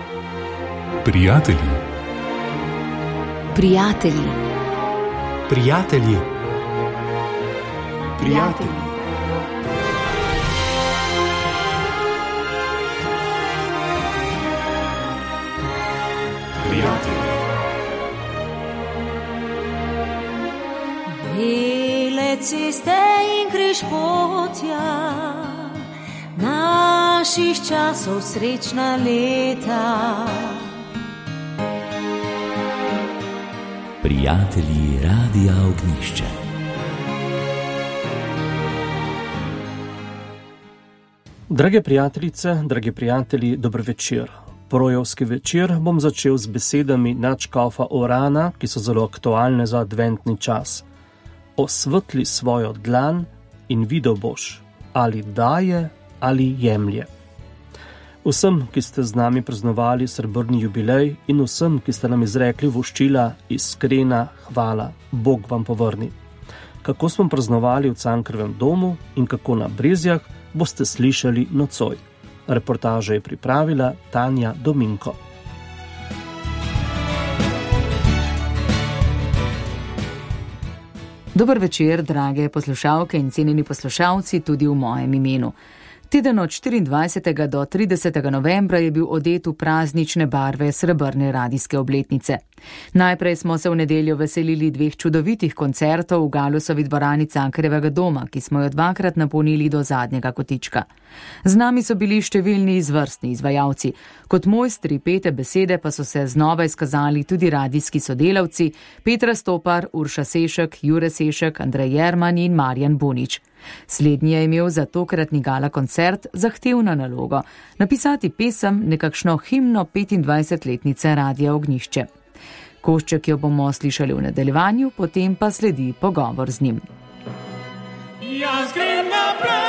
Prijatelji. Prijatelji. Prijatelji. Prijatelji. Bele ceste in križpotja, naših časov srečna leta. Prijatelji Radia Ognjišče. Drage prijateljice, dragi prijatelji, dober večer. Porojevski večer bom začel z besedami nadškofa Orana, ki so zelo aktualne za adventni čas. Osvetli svojo dlan in videl boš, ali daje ali jemlje. Vsem, ki ste z nami praznovali srebrni jubilej, in vsem, ki ste nam izrekli voščila, iskrena hvala, Bog vam povrni. Kako smo praznovali v Cankarjevem domu in kako na Brezjah, boste slišali nocoj. Reportažo je pripravila Tanja Dominko. Dober večer, drage poslušalke in cenjeni poslušalci, tudi v mojem imenu. Teden od 24. do 30. novembra je bil odet v praznične barve srebrne radijske obletnice. Najprej smo se v nedeljo veselili dveh čudovitih koncertov v Galusovi dvorani Cankarjevega doma, ki smo jo dvakrat napolnili do zadnjega kotička. Z nami so bili številni izvrstni izvajalci. Kot mojstri pete besede pa so se znova izkazali tudi radijski sodelavci Petra Stopar, Urša Sešek, Jure Sešek, Andrej Jerman in Marjan Bunič. Slednji je imel za tokratni gala koncert zahtevno nalogo napisati pesem, nekakšno himno 25-letnice Radia Ognjišče. Košček jo bomo slišali v nadaljevanju, potem pa sledi pogovor z njim. Jaz grem naprej.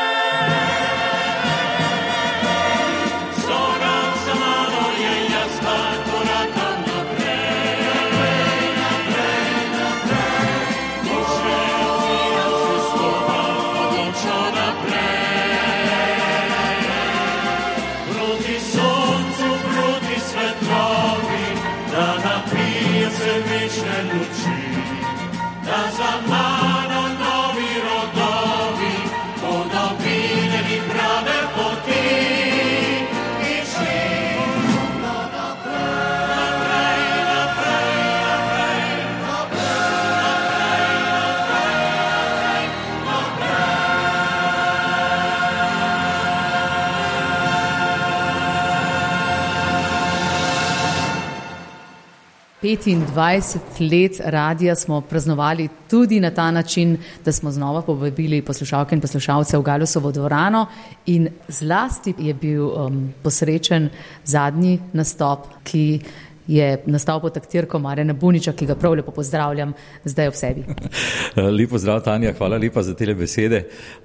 Petindvajset let radija smo praznovali tudi na ta način, da smo znova povabili poslušalke in poslušalce v Galusovo dvorano in zlasti je bil posrečen zadnji nastop, ki je nastal pod taktirko Marjana Buniča, ki ga prav lepo pozdravljam zdaj ob sebi. Lep pozdrav, Tanja, hvala lepa za tele besede.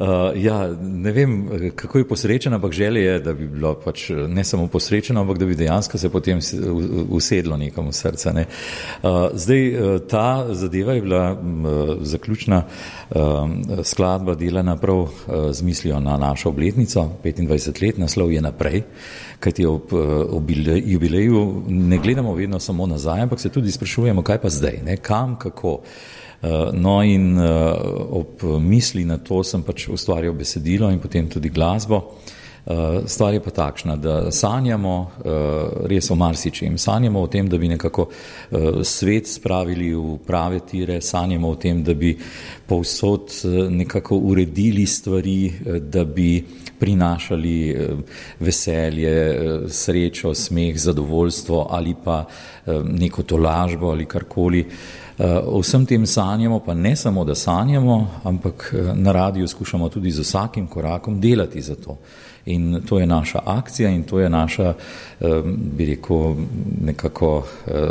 Ne vem, kako je posrečena, ampak želje je, da bi bilo pač ne samo posrečeno, ampak da bi dejansko se potem usedlo nekam v srce. Ne. Zdaj, ta zadeva je bila zaključna skladba delana prav z mislijo na našo obletnico, 25 let, naslov je Naprej, kajti ob jubileju ne gledamo vedno samo nazaj, ampak se tudi sprašujemo, kaj pa zdaj, ne? Kam, kako. No in ob misli na to sem pač ustvarjal besedilo in potem tudi glasbo. Stvar je pa takšna, da sanjamo res o marsičem. Sanjamo o tem, da bi nekako svet spravili v prave tire, sanjamo o tem, da bi povsod nekako uredili stvari, da bi prinašali veselje, srečo, smeh, zadovoljstvo ali pa neko tolažbo ali karkoli. O vsem tem sanjamo, pa ne samo, da sanjamo, ampak na radiju skušamo tudi z vsakim korakom delati za to. In to je naša akcija in to je naša, bi rekel, nekako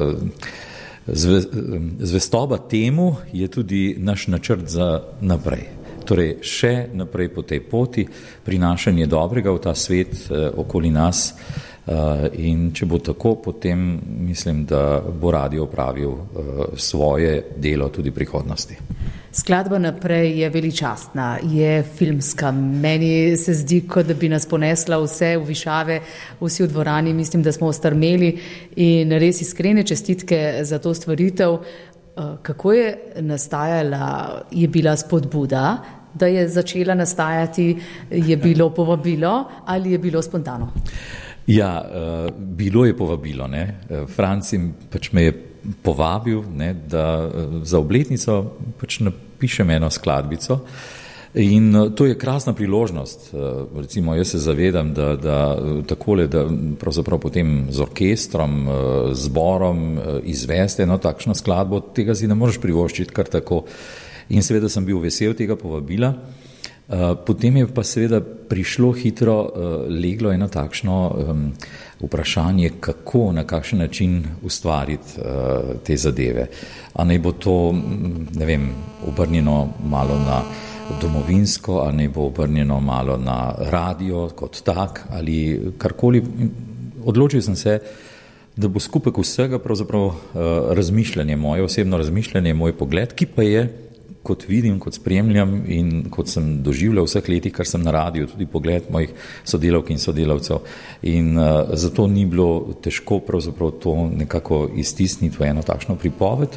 zvestoba temu je tudi naš načrt za naprej. Torej še naprej po tej poti, prinašanje dobrega v ta svet okoli nas. In če bo tako, potem mislim, da bo radio opravil svoje delo tudi v prihodnosti. Skladba Naprej je veličastna, je filmska. Meni se zdi, kot da bi nas ponesla vse v višave, vsi v dvorani, mislim, da smo ostrmeli in res iskrene čestitke za to stvaritev. Kako je nastajala, je bila spodbuda, da je začela nastajati, je bilo povabilo ali je bilo spontano? Ja, bilo je povabilo, ne. Franci pač me je povabil, ne, da za obletnico pač napišem eno skladbico in to je krasna priložnost. Recimo jaz se zavedam, da takole, da pravzaprav potem z orkestrom, zborom izvesti eno takšno skladbo, tega si ne moreš privoščiti kar tako. In seveda sem bil vesel tega povabila. Potem je pa seveda prišlo hitro leglo eno takšno vprašanje, kako, na kakšen način ustvariti te zadeve. A naj bo to, ne vem, obrnjeno malo na domovinsko, ali naj bo obrnjeno malo na radio kot tak, ali karkoli. Odločil sem se, da bo skupek vsega pravzaprav razmišljanje, moje osebno razmišljanje, moj pogled, ki pa je, kot vidim, kot spremljam in kot sem doživljal vseh letih, kar sem na radiju, tudi pogled mojih sodelavk in sodelavcev. In zato ni bilo težko pravzaprav to nekako iztisniti v eno takšno pripoved,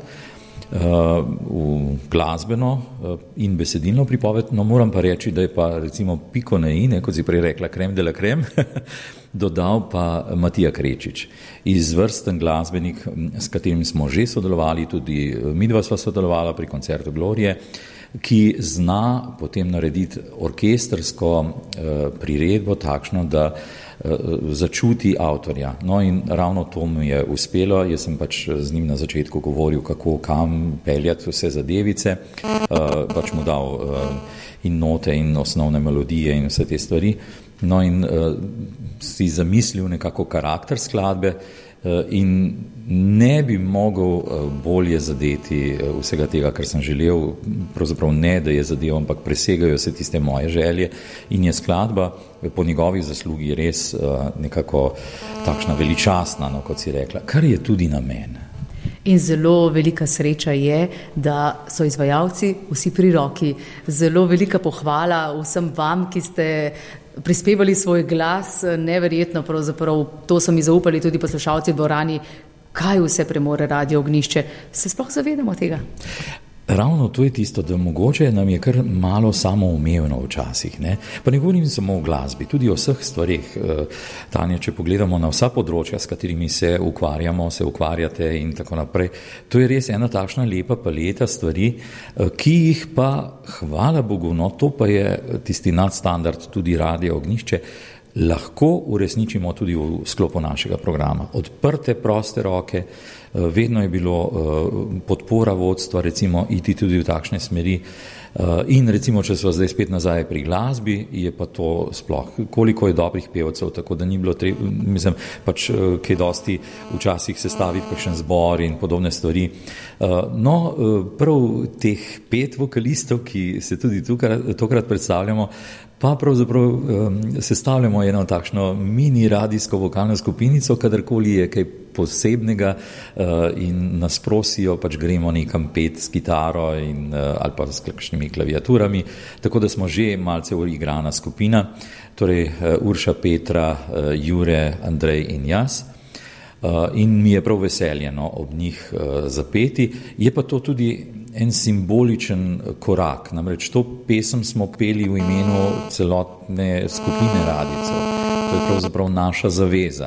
v glasbeno in besedilno pripoved. No, moram pa reči, da je pa recimo piko na i, kot si prej rekla, crème de la crème, dodal pa Matija Krečič, izvrsten glasbenik, s katerim smo že sodelovali, tudi midva sva sodelovala pri koncertu Glorije, ki zna potem narediti orkestrsko priredbo takšno, da začuti avtorja. No in ravno to mi je uspelo, jaz sem pač z njim na začetku govoril, kako, kam peljati vse zadevice, pač mu dal in note in osnovne melodije in vse te stvari. No in si zamislil nekako karakter skladbe in ne bi mogel bolje zadeti vsega tega, kar sem želel, pravzaprav ne, da je zadeval, ampak presegajo se tiste moje želje in je skladba po njegovi zaslugi res nekako takšna veličastna, no, kot si rekla, kar je tudi namen. In zelo velika sreča je, da so izvajalci vsi pri roki. Zelo velika pohvala vsem vam, ki ste prispevali svoj glas, neverjetno pravzaprav, to so mi zaupali tudi poslušalci v dvorani, kaj vse premore Radio Ognjišče. Se sploh zavedamo tega? Ravno to je tisto, da mogoče nam je kar malo samoumevno včasih, ne? Pa ne govorim samo o glasbi, tudi o vseh stvarih. Tanja, če pogledamo na vsa področja, s katerimi se ukvarjamo, se ukvarjate in tako naprej, to je res ena takšna lepa paleta stvari, ki jih pa, hvala Bogu, no, to pa je tisti nadstandard tudi Radio Ognjišče, lahko uresničimo tudi v sklopu našega programa. Odprte, proste roke, vedno je bilo podpora vodstva, recimo, iti tudi v takšne smeri. In recimo, če so zdaj spet nazaj pri glasbi, je pa to sploh, koliko je dobrih pevcev, tako da ni bilo mislim, pač kaj dosti včasih sestaviti kakšen zbor in podobne stvari. No, prav teh 5 vokalistov, ki se tudi tokrat predstavljamo, pa pravzaprav sestavljamo eno takšno mini radijsko vokalno skupinico, kadarkoli je kaj posebnega in nas prosijo, pač gremo nekam pet s kitaro ali pa s kakšnimi klaviaturami, tako da smo že malce uigrana skupina, torej Urša, Petra, Jure, Andrej in jaz. In mi je prav veseljeno ob njih zapeti. Je pa to tudi en simboličen korak, namreč to pesem smo peli v imenu celotne skupine radijcev. To je pravzaprav naša zaveza.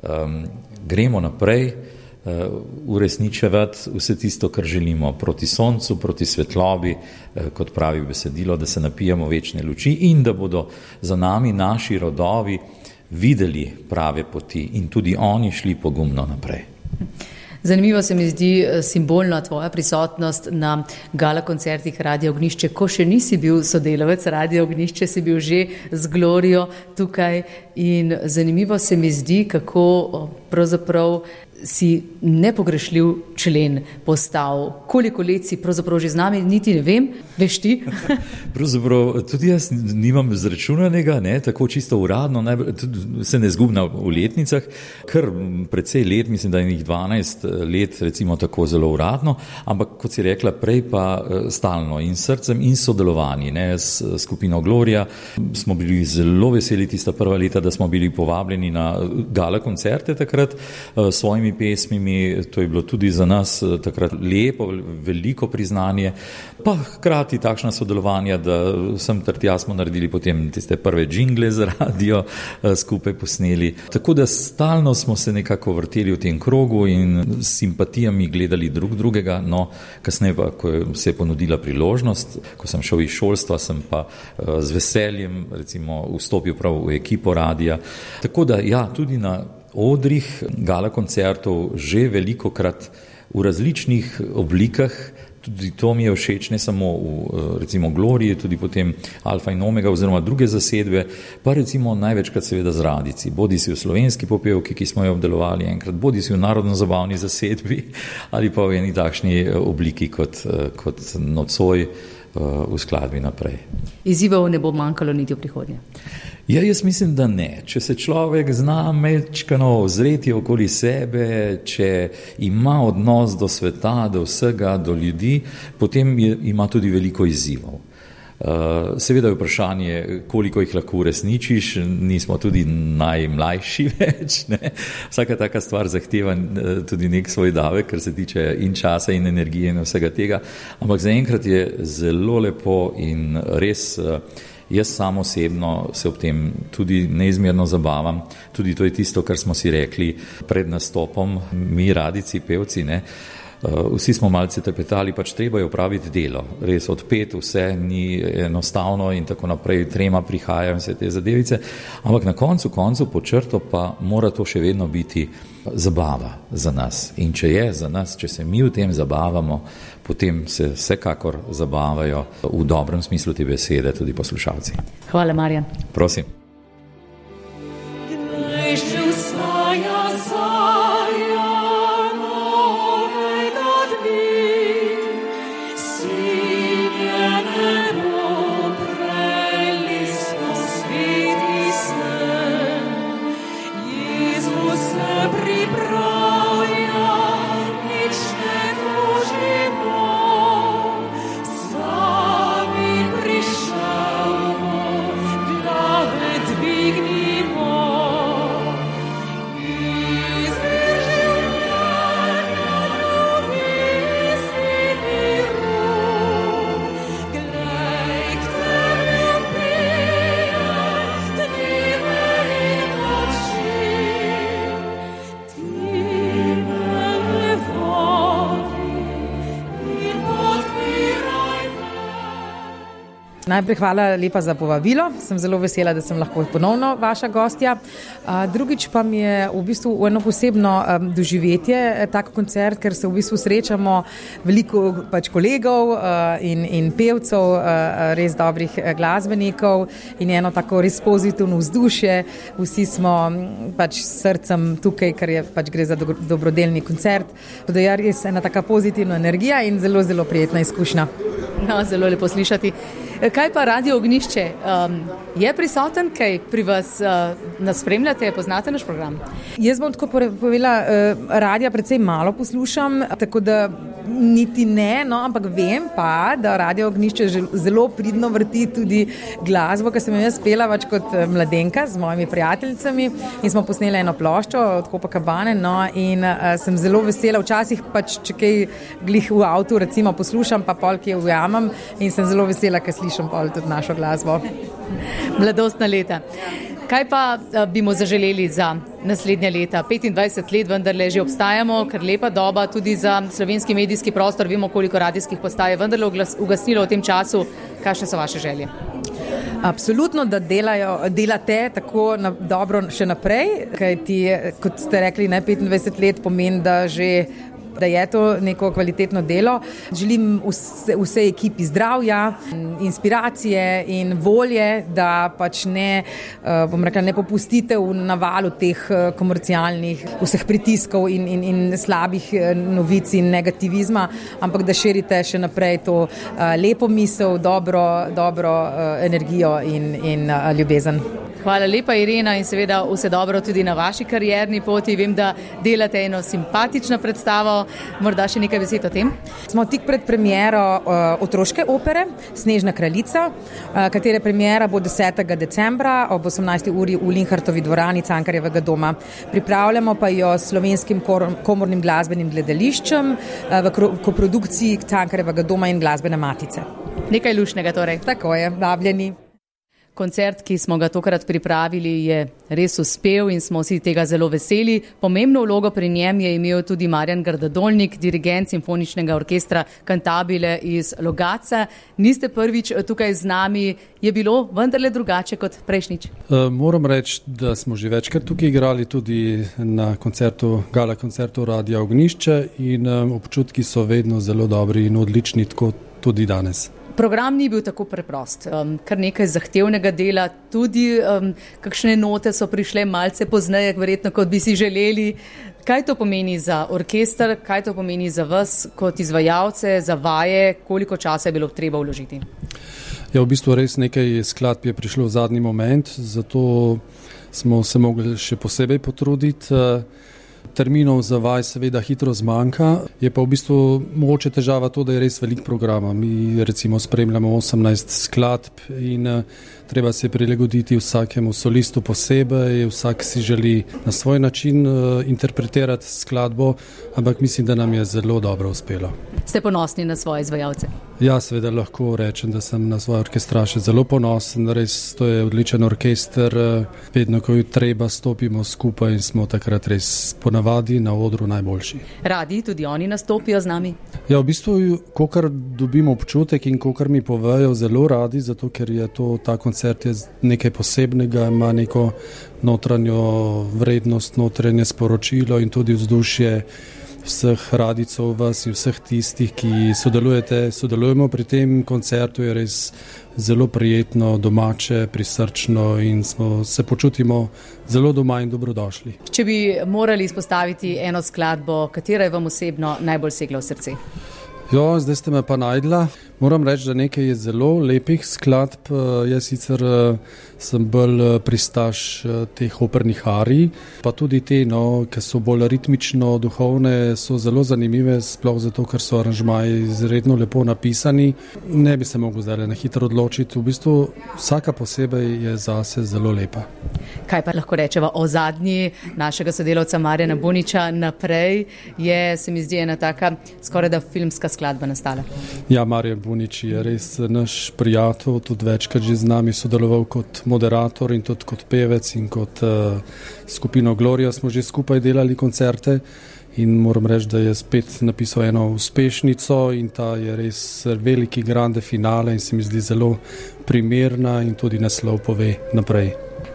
Gremo naprej, uresničevati vse tisto, kar želimo, proti soncu, proti svetlobi, kot pravi besedilo, da se napijemo večne luči in da bodo za nami naši rodovi videli prave poti in tudi oni šli pogumno naprej. Zanimivo se mi zdi simbolna tvoja prisotnost na gala koncertih Radio Ognjišče. Ko še nisi bil sodelavec Radio Ognjišče, si bil že z Glorijo tukaj in zanimivo se mi zdi, kako pravzaprav si nepogrešljiv člen postal. Koliko let si pravzaprav že z nami, niti ne vem, veš ti? Pravzaprav tudi jaz nimam izračunanega, tako čisto uradno, se ne zgubna v letnicah, kar precej let, mislim, da je njih 12 let, recimo tako zelo uradno, ampak kot si rekla prej, pa stalno in srcem in sodelovanji, s skupino Gloria. Smo bili zelo veseli tista prva leta, da smo bili povabljeni na gala koncerte takrat s svojimi pesmimi, to je bilo tudi za nas takrat lepo, veliko priznanje, pa hkrati takšna sodelovanja, da sem tja smo naredili potem tiste prve džingle za radio, skupaj posneli. Tako da stalno smo se nekako vrteli v tem krogu in s simpatijami gledali drug drugega, kasneje pa, ko se je ponudila priložnost, ko sem šel iz šolstva, sem pa z veseljem recimo vstopil prav v ekipo radia. Tako da tudi na odrih gala koncertov že velikokrat v različnih oblikah, tudi to mi je všeč, ne samo v recimo Gloriji, tudi potem Alfa in Omega oziroma druge zasedbe, pa recimo največkrat seveda z radijci, bodi si v slovenski popevki, ki smo jo obdelovali enkrat, bodi si v narodno-zabavni zasedbi ali pa v eni takšni obliki kot nocoj v skladbi naprej. Izzivov ne bo manjkalo niti v prihodnje. Jaz mislim, da ne. Če se človek zna mečkano ozreti okoli sebe, če ima odnos do sveta, do vsega, do ljudi, potem ima tudi veliko izzivov. Seveda je vprašanje, koliko jih lahko uresničiš, nismo tudi najmlajši več, Vsaka taka stvar zahteva tudi nek svoj davek, kar se tiče in časa in energije in vsega tega, ampak zaenkrat je zelo lepo in res jaz sam osebno se ob tem tudi neizmerno zabavam, tudi to je tisto, kar smo si rekli pred nastopom, mi radijci, pevci, Vsi smo malce trepetali, treba je opraviti delo, res od 5 vse ni enostavno in tako naprej, trema prihajajo vse te zadevice, ampak na koncu po črto pa mora to še vedno biti zabava za nas. In če je za nas, če se mi v tem zabavamo, potem se vsekakor zabavajo v dobrem smislu te besede tudi poslušalci. Hvala, Marjan. Prosim. Najprej hvala lepa za povabilo, sem zelo vesela, da sem lahko ponovno vaša gostja. Drugič pa mi je v bistvu eno posebno doživetje, tak koncert, ker se v bistvu srečamo veliko kolegov in pevcev, res dobrih glasbenikov in eno tako res pozitivno vzdušje. Vsi smo s srcem tukaj, ker je gre za dobrodelni koncert. Da je res ena taka pozitivna energija in zelo, zelo prijetna izkušnja. No, zelo lepo slišati. Kaj pa Radio Ognjišče? Je prisoten, kaj pri vas nas spremljate, poznate naš program? Jaz bom tako povedala, radija precej malo poslušam, tako da niti ne, ampak vem pa, da Radio Ognjišče zelo pridno vrti tudi glasbo, ki sem jo jaz pela kot mladenka z mojimi prijateljicami in smo posneli eno ploščo od Copacabane, in sem zelo vesela, včasih če kaj glih v avtu recimo poslušam, pa pol kje ujamem in sem zelo vesela, ker slišim pol tudi našo glasbo. Mladostna leta. Kaj pa bimo zaželeli za naslednja leta? 25 let vendarle že obstajamo, ker lepa doba tudi za slovenski medijski prostor. Vemo, koliko radijskih postaj je vendarle ugasnilo v tem času. Kakšne so vaše želje? Absolutno, da delate tako dobro še naprej, kajti, kot ste rekli, 25 let pomeni, da že da je to neko kvalitetno delo. Želim vsej ekipi zdravja, inspiracije in volje, da pač ne popustite v navalu teh komercialnih vseh pritiskov in slabih novic in negativizma, ampak da širite še naprej to lepo misel, dobro energijo in ljubezen. Hvala lepa, Irena, in seveda vse dobro tudi na vaši karierni poti. Vem, da delate eno simpatično predstavo. Morda še nekaj besed o tem? Smo tik pred premiero otroške opere Snežna kraljica, katere premiera bo 10. decembra ob 18. uri v Linhartovi dvorani Cankarjevega doma. Pripravljamo pa jo s Slovenskim komornim glasbenim gledališčem v koprodukciji Cankarjevega doma in Glasbene matice. Nekaj lušnega torej. Tako je, vabljeni. Koncert, ki smo ga tokrat pripravili, je res uspel in smo si tega zelo veseli. Pomembno vlogo pri njem je imel tudi Marjan Grdadolnik, dirigent Simfoničnega orkestra Cantabile iz Logatca. Niste prvič tukaj z nami, je bilo vendarle drugače kot prejšnjič? Moram reči, da smo že večkrat tukaj igrali, tudi na gala koncertu Radia Ognjišče in občutki so vedno zelo dobri in odlični, tako tudi danes. Program ni bil tako preprost, kar nekaj zahtevnega dela, tudi kakšne note so prišle malce pozneje, verjetno kot bi si želeli. Kaj to pomeni za orkester, kaj to pomeni za vas kot izvajalce, za vaje, koliko časa je bilo treba vložiti? Ja, v bistvu res nekaj skladb je prišlo v zadnji moment, zato smo se mogli še posebej potruditi. Terminov za vaj seveda hitro zmanjka, je pa v bistvu mogoče težava to, da je res velik programa. Mi recimo spremljamo 18 skladb in treba se prilagoditi vsakemu solistu posebej, vsak si želi na svoj način interpretirati skladbo, ampak mislim, da nam je zelo dobro uspelo. Ste ponosni na svoje izvajalce? Ja, seveda lahko rečem, da sem na svoje orkestraše zelo ponosen, res to je odličen orkester, vedno ko je treba stopimo skupaj in smo takrat res ponavadi na odru najboljši. Radi tudi oni nastopijo z nami? Ja, v bistvu, kokar dobimo občutek in kokar mi povejo, zelo radi, zato ker je ta koncert je nekaj posebnega, ima neko notranjo vrednost, notranje sporočilo in tudi vzdušje vseh radicov vas in vseh tistih, ki sodelujemo pri tem koncertu, je res zelo prijetno, domače, prisrčno in se počutimo zelo doma in dobrodošli. Če bi morali izpostaviti eno skladbo, katera je vam osebno najbolj segla v srce? Jo, zdaj ste me pa najdla. Moram reči, da nekaj je zelo lepih skladb. Jaz sicer sem bolj pristaš teh opernih arij, pa tudi te, ki so bolj ritmično, duhovne, so zelo zanimive, sploh zato, ker so aranžmaji izredno lepo napisani. Ne bi se mogel zdaj na hitro odločiti. V bistvu vsaka posebej je zase zelo lepa. Kaj pa lahko rečeva o zadnji našega sodelavca Marjana Buniča naprej? Je, se mi zdi, ena taka skoraj da filmska skladba nastala. Ja, Marjan Bunič je res naš prijatelj, tudi večkrat že z nami sodeloval kot moderator in tudi kot pevec in kot skupino Gloria smo že skupaj delali koncerte in moram reči, da je spet napisal eno uspešnico in ta je res veliki grande finale in se mi zdi zelo primerna in tudi naslov pove naprej.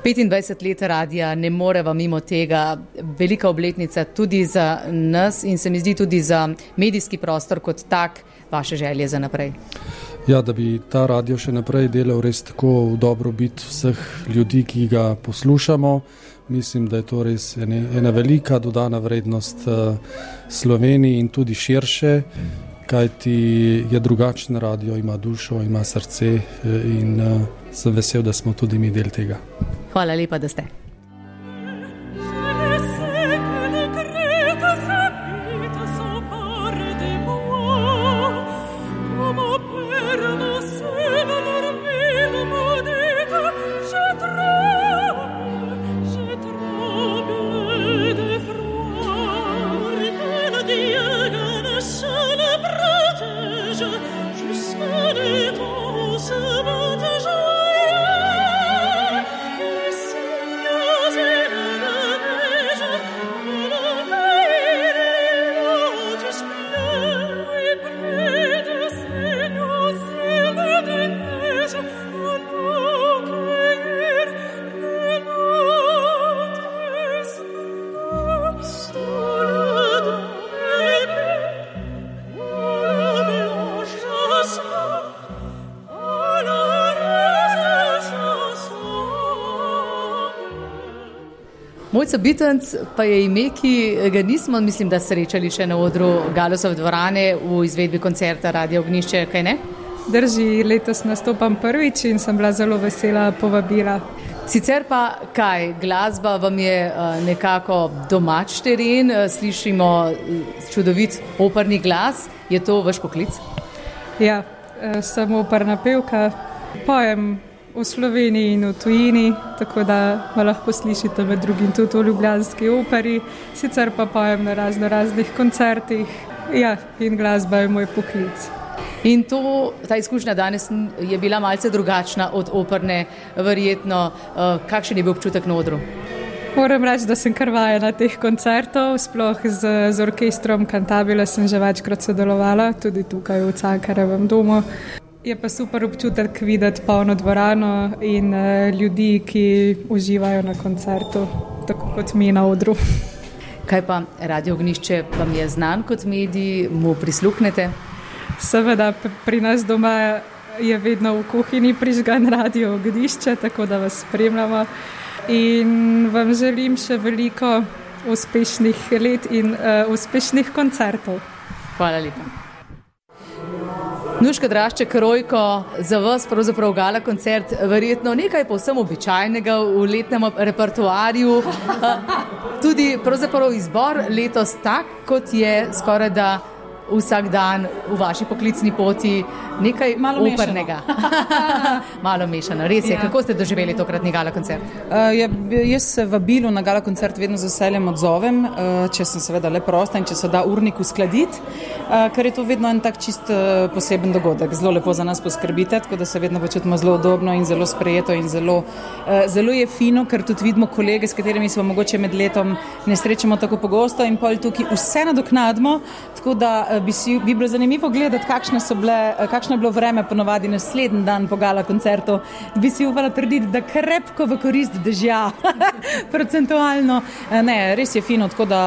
25 let radija, ne moreva mimo tega, velika obletnica tudi za nas in se mi zdi tudi za medijski prostor kot tak, vaše želje za naprej. Ja, da bi ta radio še naprej delal res tako v dobrobit vseh ljudi, ki ga poslušamo. Mislim, da je to res ena velika dodana vrednost Sloveniji in tudi širše, kajti je drugačen radio, ima dušo, ima srce in sem vesel, da smo tudi mi del tega. Hvala lepa, da ste. Jusqu'à Mojca Bitenc pa je ime, ki ga nismo, mislim, da srečali še na odru Galusove dvorane v izvedbi koncerta Radio Ognjišče, kaj ne? Drži, letos nastopam prvič in sem bila zelo vesela povabila. Sicer pa kaj, glasba vam je nekako domač teren, slišimo čudovit operni glas, je to vaš poklic? Ja, sem operna pevka, pojem v Sloveniji in v tujini, tako da me lahko slišite med drugim tudi v ljubljanski operi, sicer pa pojem na raznih koncertih, ja, in glasba je moj poklic. In ta izkušnja danes je bila malce drugačna od operne, verjetno. Kakšen je bil občutek na odru? Moram reči, da sem kar vajena teh koncertov, sploh z orkestrom Cantabile sem že večkrat sodelovala, tudi tukaj v Cankarjevem domu. Je pa super občutek videti polno dvorano in ljudi, ki uživajo na koncertu, tako kot mi na odru. Kaj pa Radio Ognjišče vam je znan kot medij, mu prisluhnete? Seveda, pri nas doma je vedno v kuhinji prižgan Radio Ognjišče, tako da vas spremljamo in vam želim še veliko uspešnih let in uspešnih koncertov. Hvala lepa. Nuška Drašček Rojko, za vas pravzaprav gala koncert, verjetno nekaj povsem običajnega v letnem repertoarju. Tudi pravzaprav izbor letos tak, kot je skoraj da vsak dan v vaši poklicni poti, nekaj malo opernega. Malo mešano, res je. Ja. Kako ste doživeli tokratni gala koncert? Jaz se vabilu na gala koncert vedno z veseljem odzovem, če sem seveda le prosta in če se da urnik uskladiti, ker je to vedno en tak čist poseben dogodek. Zelo lepo za nas poskrbite, tako da se vedno počutimo zelo udobno in zelo sprejeto in zelo je fino, ker tudi vidimo kolege, s katerimi smo mogoče med letom ne srečamo tako pogosto in pol tukaj vse nadoknadimo, tako da bi bilo zanimivo gledati, kakšno je bilo vreme ponovadi naslednji dan po gala koncertu. Bi si upala trditi, da krepko v korist dežja, procentualno. Ne, res je fino, tako da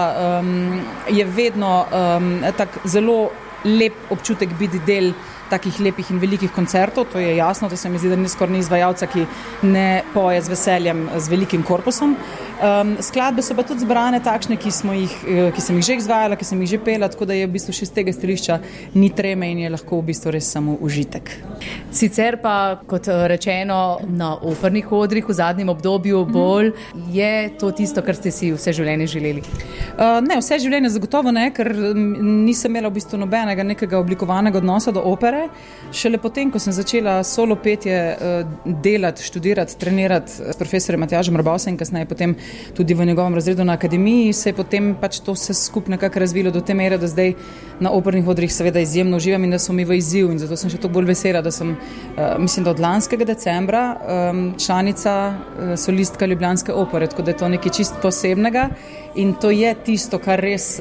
je vedno tak zelo lep občutek biti del takih lepih in velikih koncertov, to je jasno, to se mi zdi, da ni skoraj ni izvajalca, ki ne poje z veseljem, z velikim korpusom. Skladbe so pa tudi zbrane takšne, ki sem jih že izvajala, ki sem jih že pela, tako da je v bistvu še z tega stališča ni treme in je lahko v bistvu res samo užitek. Sicer pa, kot rečeno, na opernih odrih v zadnjem obdobju bolj je to tisto, kar ste si vse življenje želeli? Ne, vse življenje zagotovo ne, ker nisem imela v bistvu nobenega nekega oblikovanega odnosa do opere. Šele potem, ko sem začela solo petje delati, študirati, trenirati s profesorjem Matjažem Rabavsem in kasneje potem tudi v njegovem razredu na akademiji, se je potem pač to vse skupaj nekako razvilo do te mere, da zdaj na opernih odrih seveda izjemno uživam in da so mi v izziv in zato sem še toliko bolj vesela, da sem, mislim, da od lanskega decembra članica solistka Ljubljanske opere, tako da je to nekaj čist posebnega in to je tisto, kar res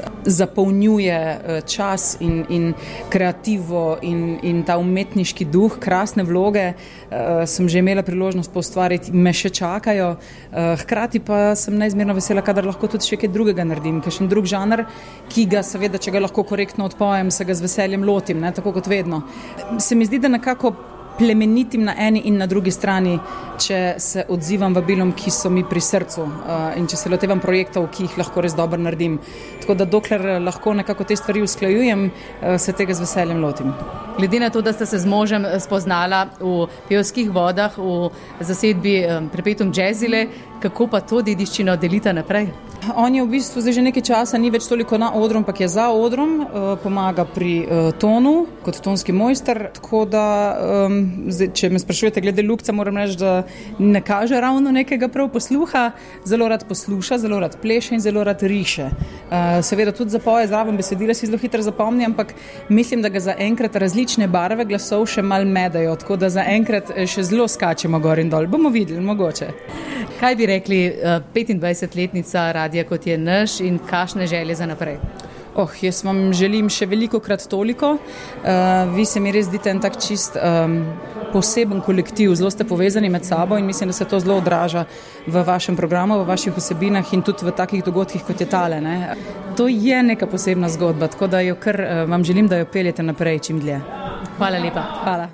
zapolnjuje čas in kreativo in ta umetniški duh, krasne vloge. Sem že imela priložnost poustvariti, me še čakajo. Hkrati pa sem neizmerno vesela, kadar lahko tudi še kaj drugega naredim, kakšen drug žanr, ki ga seveda, če ga lahko korektno odpojem, se ga z veseljem lotim, ne, tako kot vedno. Se mi zdi, da nekako plemenitim na eni in na drugi strani, če se odzivam vabilom, ki so mi pri srcu in če se lotevam projektov, ki jih lahko res dobro naredim. Tako da dokler lahko nekako te stvari usklajujem, se tega z veseljem lotim. Glede na to, da ste se z možem spoznala v pevskih vodah, v zasedbi Perpetuum Jazzile, kako pa to dediščino delita naprej? On je v bistvu zdaj že nekaj časa, ni več toliko na odru, ampak je za odrom, pomaga pri tonu, kot tonski mojster, tako da, zdaj, če me sprašujete glede Ljubca, moram reči, da ne kaže ravno nekega prav posluha, zelo rad posluša, zelo rad pleše in zelo rad riše. Seveda tudi zapoje zraven besedila si zelo hitro zapomni, ampak mislim, da ga zaenkrat različne barve glasov še mal medajo, tako da zaenkrat še zelo skačemo gor in dol. Bomo videli, mogoče. Kaj bi rekli 25-letnica radia, kot je naš, in kakšne želje za naprej? Jaz vam želim še veliko krat toliko. Vi se mi res zdite en tak čist poseben kolektiv, zelo ste povezani med sabo in mislim, da se to zelo odraža v vašem programu, v vaših vsebinah in tudi v takih dogodkih, kot je tale. Ne? To je neka posebna zgodba, tako da jo kar vam želim, da jo peljete naprej čim dlje. Hvala lepa. Hvala.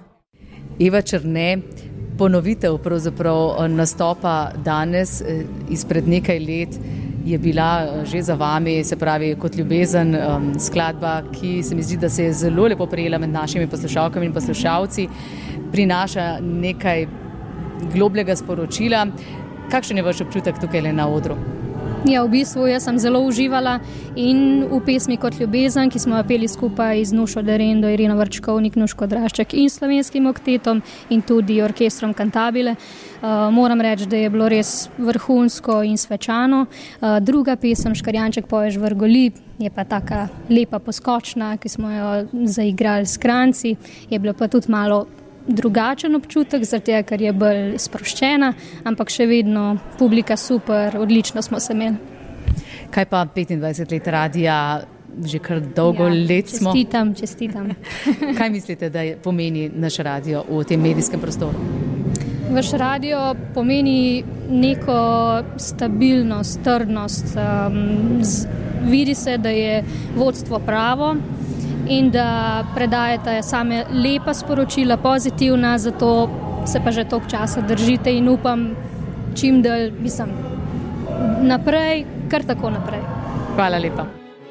Eva Černe, ponovitev pravzaprav nastopa danes izpred nekaj let je bila že za vami, se pravi Kot ljubezen, skladba, ki se mi zdi, da se je zelo lepo prijela med našimi poslušalkami in poslušalci, prinaša nekaj globljega sporočila. Kakšen je vaš občutek tukaj na odru? Ja, v bistvu jaz sem zelo uživala in v pesmi Kot ljubezen, ki smo jo peli skupaj z Nušo Derendo, Irino Vrčkovnik, Nuško Drašček in Slovenskim oktetom in tudi orkestrom Cantabile. Moram reči, da je bilo res vrhunsko in svečano. Druga pesem, Škarjanček poješ vrgoli, je pa taka lepa poskočna, ki smo jo zaigrali s kranci. Je bilo pa tudi malo drugačen občutek, zato ker je bolj sproščena, ampak še vedno publika super, odlično smo se imeli. Kaj pa 25 let radija, že kar dolgo let smo? Čestitam. Kaj mislite, da pomeni naš radio v tem medijskem prostoru? Vaš radio pomeni neko stabilnost, trdnost. Vidi se, da je vodstvo pravo in da predajate same lepa sporočila, pozitivna, zato se pa že toliko časa držite in upam čim dalj, naprej, kar tako naprej. Hvala lepa.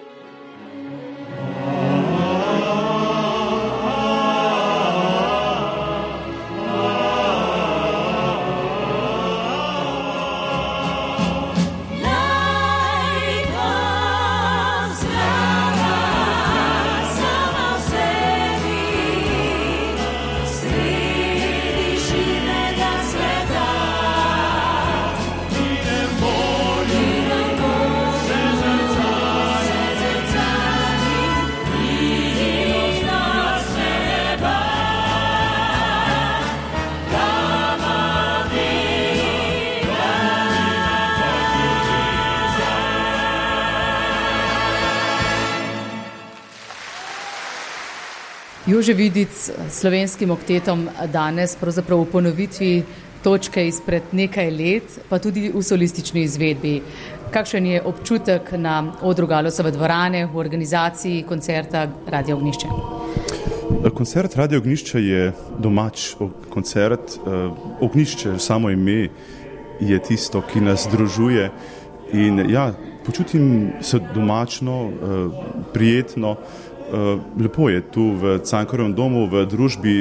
Jože Vidic s Slovenskim oktetom danes pravzaprav v ponovitvi točke izpred nekaj let, pa tudi v solistični izvedbi. Kakšen je občutek na odru Galusove dvorane v organizaciji koncerta Radio Ognjišče? Koncert Radio Ognjišče je domač koncert. Ognjišče, samo ime, je tisto, ki nas združuje. In počutim se domačno, prijetno. Lepo je tu v Cankarjevem domu v družbi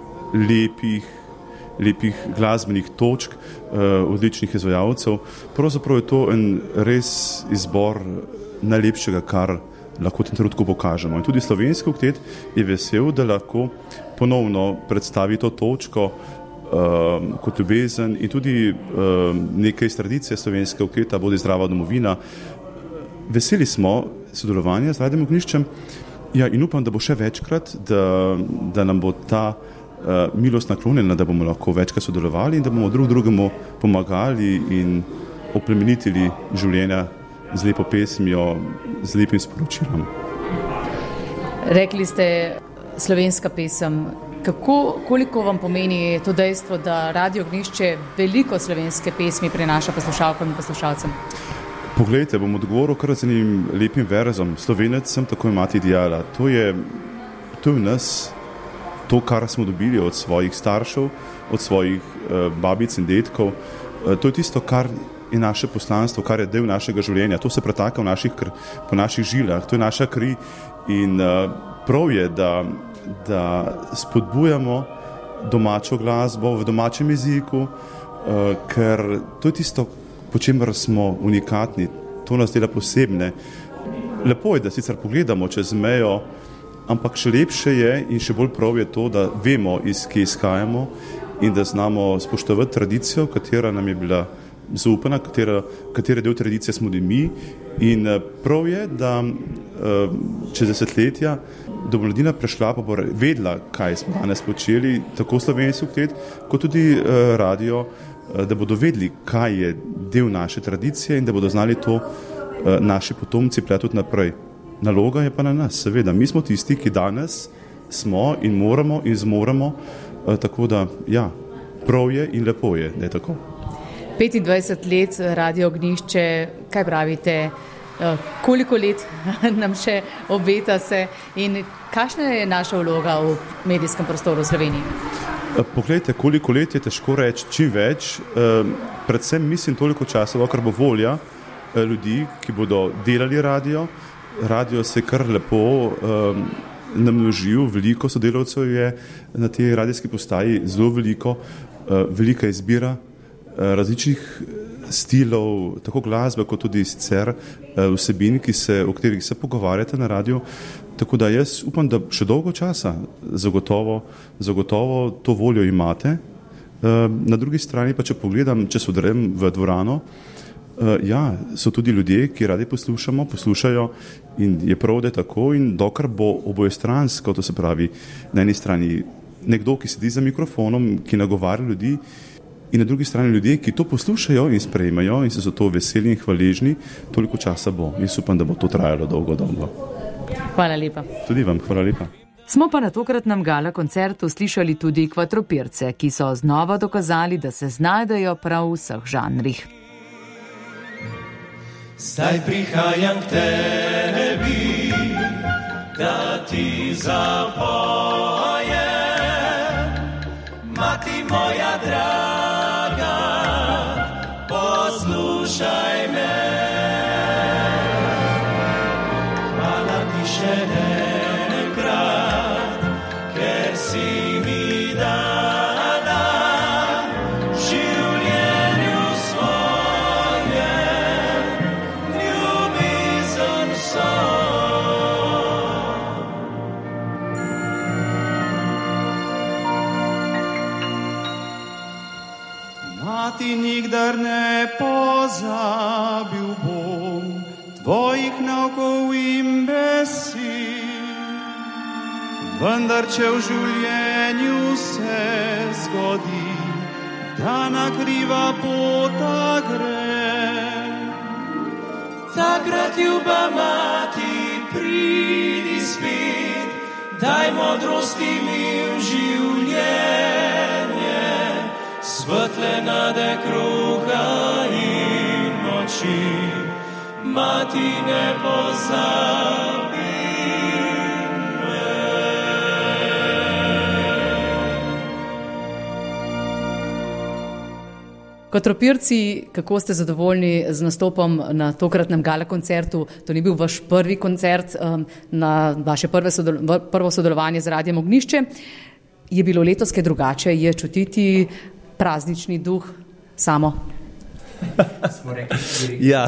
lepih glasbenih točk, odličnih izvajalcev. Pravzaprav je to en res izbor najlepšega, kar lahko v tem trenutku pokažemo. In tudi Slovenski oktet je vesel, da lahko ponovno predstavi to točko Kot ljubezen in tudi nekaj iz tradicije Slovenskega okteta, Bodi zdrava domovina. Veseli smo sodelovanja z Radiem Ognjiščem. In upam, da bo še večkrat, da nam bo ta milost naklonjena, da bomo lahko večkrat sodelovali in da bomo drugemu pomagali in oplemenitili življenja z lepo pesmijo, z lepim sporočilom. Rekli ste slovenska pesem. Koliko vam pomeni to dejstvo, da Radio Ognjišče veliko slovenske pesmi prenaša poslušalkam in poslušalcem? Poglejte, bom odgovoril kar z enim lepim verzom. Slovenec sem, tako imati ideala. To je v nas to, kar smo dobili od svojih staršev, od svojih babic in dedkov. To je tisto, kar je naše poslanstvo, kar je del našega življenja. To se pretaka po naših žilah, to je naša kri in prav je, da spodbujamo domačo glasbo v domačem jeziku, ker to je tisto, po čemer smo unikatni, to nas dela posebne. Lepo je, da sicer pogledamo čez mejo, ampak še lepše je in še bolj prav je to, da vemo, iz kje izhajamo in da znamo spoštovati tradicijo, katera nam je bila zaupana, katere del tradicije smo tudi mi. In prav je, da čez desetletja, da bo mladina prešla, pa bo vedela, kaj smo danes počeli, tako Slovenski oktet, kot tudi radio, da bodo vedeli, kaj je del naše tradicije in da bodo znali to naši potomci pletati naprej. Naloga je pa na nas, seveda. Mi smo tisti, ki danes smo in moramo in zmoremo, tako da prav je in lepo je, da je tako. 25 let Radio Ognjišče, kaj pravite, koliko let nam še obeta se in kakšna je naša vloga v medijskem prostoru v Sloveniji? Poglejte, koliko let je težko reči, čim več, predvsem mislim toliko časa, kar bo volja ljudi, ki bodo delali radio. Radio se kar lepo namnožil, veliko sodelavcev je na tej radijski postaji, zelo veliko, velika izbira različnih stilov, tako glasbe, kot tudi sicer vsebin, o katerih se pogovarjate na radiju. Tako da jaz upam, da še dolgo časa zagotovo to voljo imate. Na drugi strani pa, če pogledam, če se odrem v dvorano, so tudi ljudje, ki radi poslušajo in je prav, da je tako in dokar bo obojestransko, to se pravi na eni strani nekdo, ki sedi za mikrofonom, ki nagovarja ljudi, in na drugi strani ljudje, ki to poslušajo in sprejmejo in so to veseli in hvaležni, toliko časa bo. Jaz upam, da bo to trajalo dolgo. Hvala lepa. Tudi vam, hvala lepa. Smo pa na tokratnem gala koncertu slišali tudi Kvadropirce, ki so znova dokazali, da se znajdejo prav v vseh žanrih. Zdaj prihajam k tebi, da ti zapojem, mati moja draga, poslušaj me. Hvala ti še enkrat, ker si mi dala življenju svojem ljubezen vso. Mati, nikdar ne pozabil bom tvojih naukov in besed, vendar če v življenju se zgodi, da na kriva pota gre, takrat ljuba mati pridi spet, daj modrosti mi v življenje, svetle nade kruha in moči, mati ne pozabi me. Kvadropirci, kako ste zadovoljni z nastopom na tokratnem gala koncertu? To ni bil vaš prvi koncert, na vaše prvo sodelovanje z Radijem Ognjišče. Je bilo letos kaj drugače? Je čutiti praznični duh samo? Ja,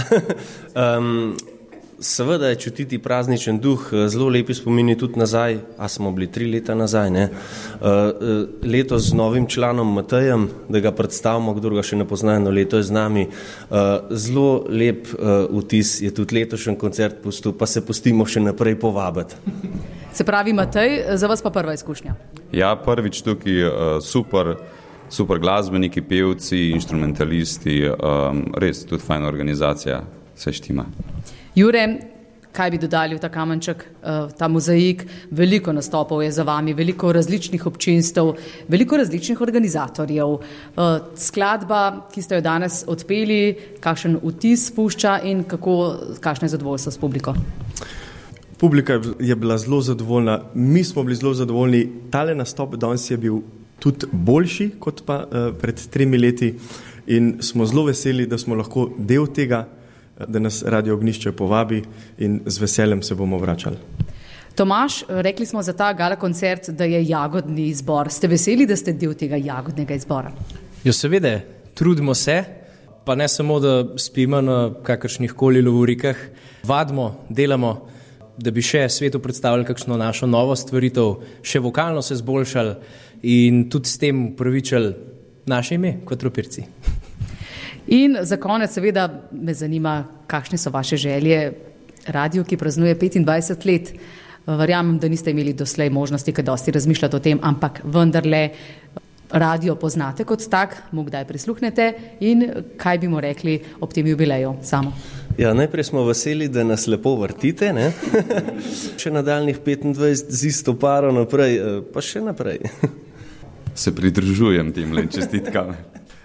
seveda je čutiti prazničen duh, zelo lepi spomini tudi nazaj, a smo bili 3 leta nazaj, ne? Letos z novim članom Matejem, da ga predstavimo, kdor ga še ne pozna, eno leto je z nami. Zelo lep vtis je tudi letošnji koncert pustil, pa se pustimo še naprej povabiti. Se pravi, Matej, za vas pa prva izkušnja? Ja, prvič tukaj super glasbeniki, pevci, inštrumentalisti, res tudi fajna organizacija, vse štima. Jure, kaj bi dodali v ta kamenček, ta mozaik? Veliko nastopov je za vami, veliko različnih občinstev, veliko različnih organizatorjev. Skladba, ki ste jo danes odpeli, kakšen vtis spušča in kakšno je zadovoljstvo s publiko? Publika je bila zelo zadovoljna, mi smo bili zelo zadovoljni. Tale nastop danes je bil tudi boljši kot pa pred 3 leti in smo zelo veseli, da smo lahko del tega, da nas Radio Ognjišče povabi in z veseljem se bomo vračali. Tomaž, rekli smo za ta gala koncert, da je jagodni izbor. Ste veseli, da ste del tega jagodnega izbora? Jo, seveda, trudimo se, pa ne samo, da spimo na kakršnih koli lovorikah, vadimo, delamo, da bi še svetu predstavljali kakšno našo novo stvaritev, še vokalno se zboljšali in tudi s tem upravičili naše ime, Kvadropirci. In za konec seveda me zanima, kakšne so vaše želje. Radio, ki praznuje 25 let, verjamem, da niste imeli doslej možnosti kaj dosti razmišljati o tem, ampak vendarle radio poznate kot tak, mu kdaj prisluhnete in kaj bi mu rekli ob tem jubileju samo? Ja, najprej smo veseli, da nas lepo vrtite, ne? Še nadaljnih 25 z isto paro naprej, pa še naprej. Se pridružujem tem čestitkam.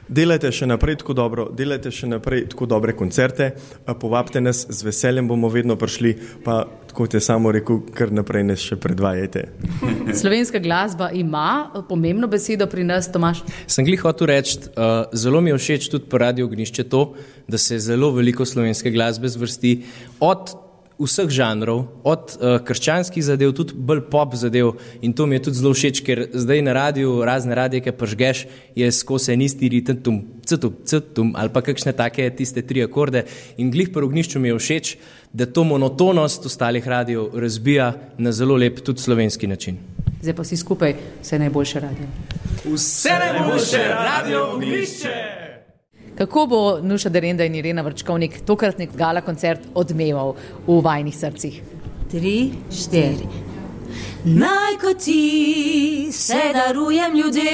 Delajte še naprej tako dobro, delajte še naprej tako dobre koncerte, povabite nas, z veseljem bomo vedno prišli, pa tako te samo rekel, kar naprej nas še predvajajte. Slovenska glasba ima pomembno besedo pri nas, Tomaž? Sem glih hotel reči, zelo mi je všeč tudi po Radio Ognjišče to, da se zelo veliko slovenske glasbe zvrsti od vseh žanrov, od krščanskih zadev, tudi bolj pop zadev in to mi je tudi zelo všeč, ker zdaj na radiju razne radije, ki pržgeš, je skozi en isti ritem, tum, tum, ali pa kakšne take tiste 3 akorde in glih po Ognjišču mi je všeč, da to monotonost ostalih radijev razbija na zelo lep tudi slovenski način. Zdaj pa vsi skupaj, vse najboljše radio. Vse najboljše Radio Ognjišče! Kako bo Nuša Derenda in Irena Vrčkovnik tokratni gala koncert odmeval v vajnih srcih? 3, 4. Naj ko ti se darujem ljudem,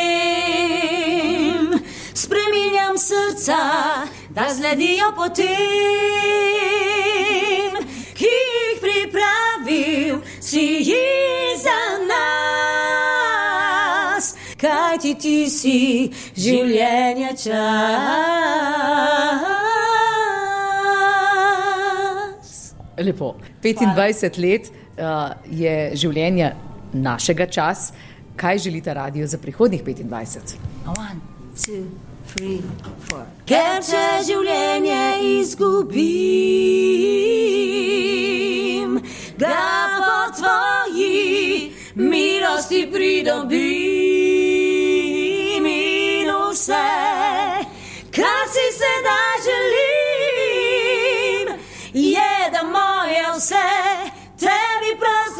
spreminjam srca, da zledijo potem, ki jih pripravil si jih za nas. Kaj ti si življenja čas. Lepo. 25 let je življenja našega čas. Kaj želite radio za prihodnjih 25? 1, 2, 3, 4. Ker če življenje izgubim, ga po tvoji milosti pridobim. Vse, kar si sedaj želim, je, da moje vse tebi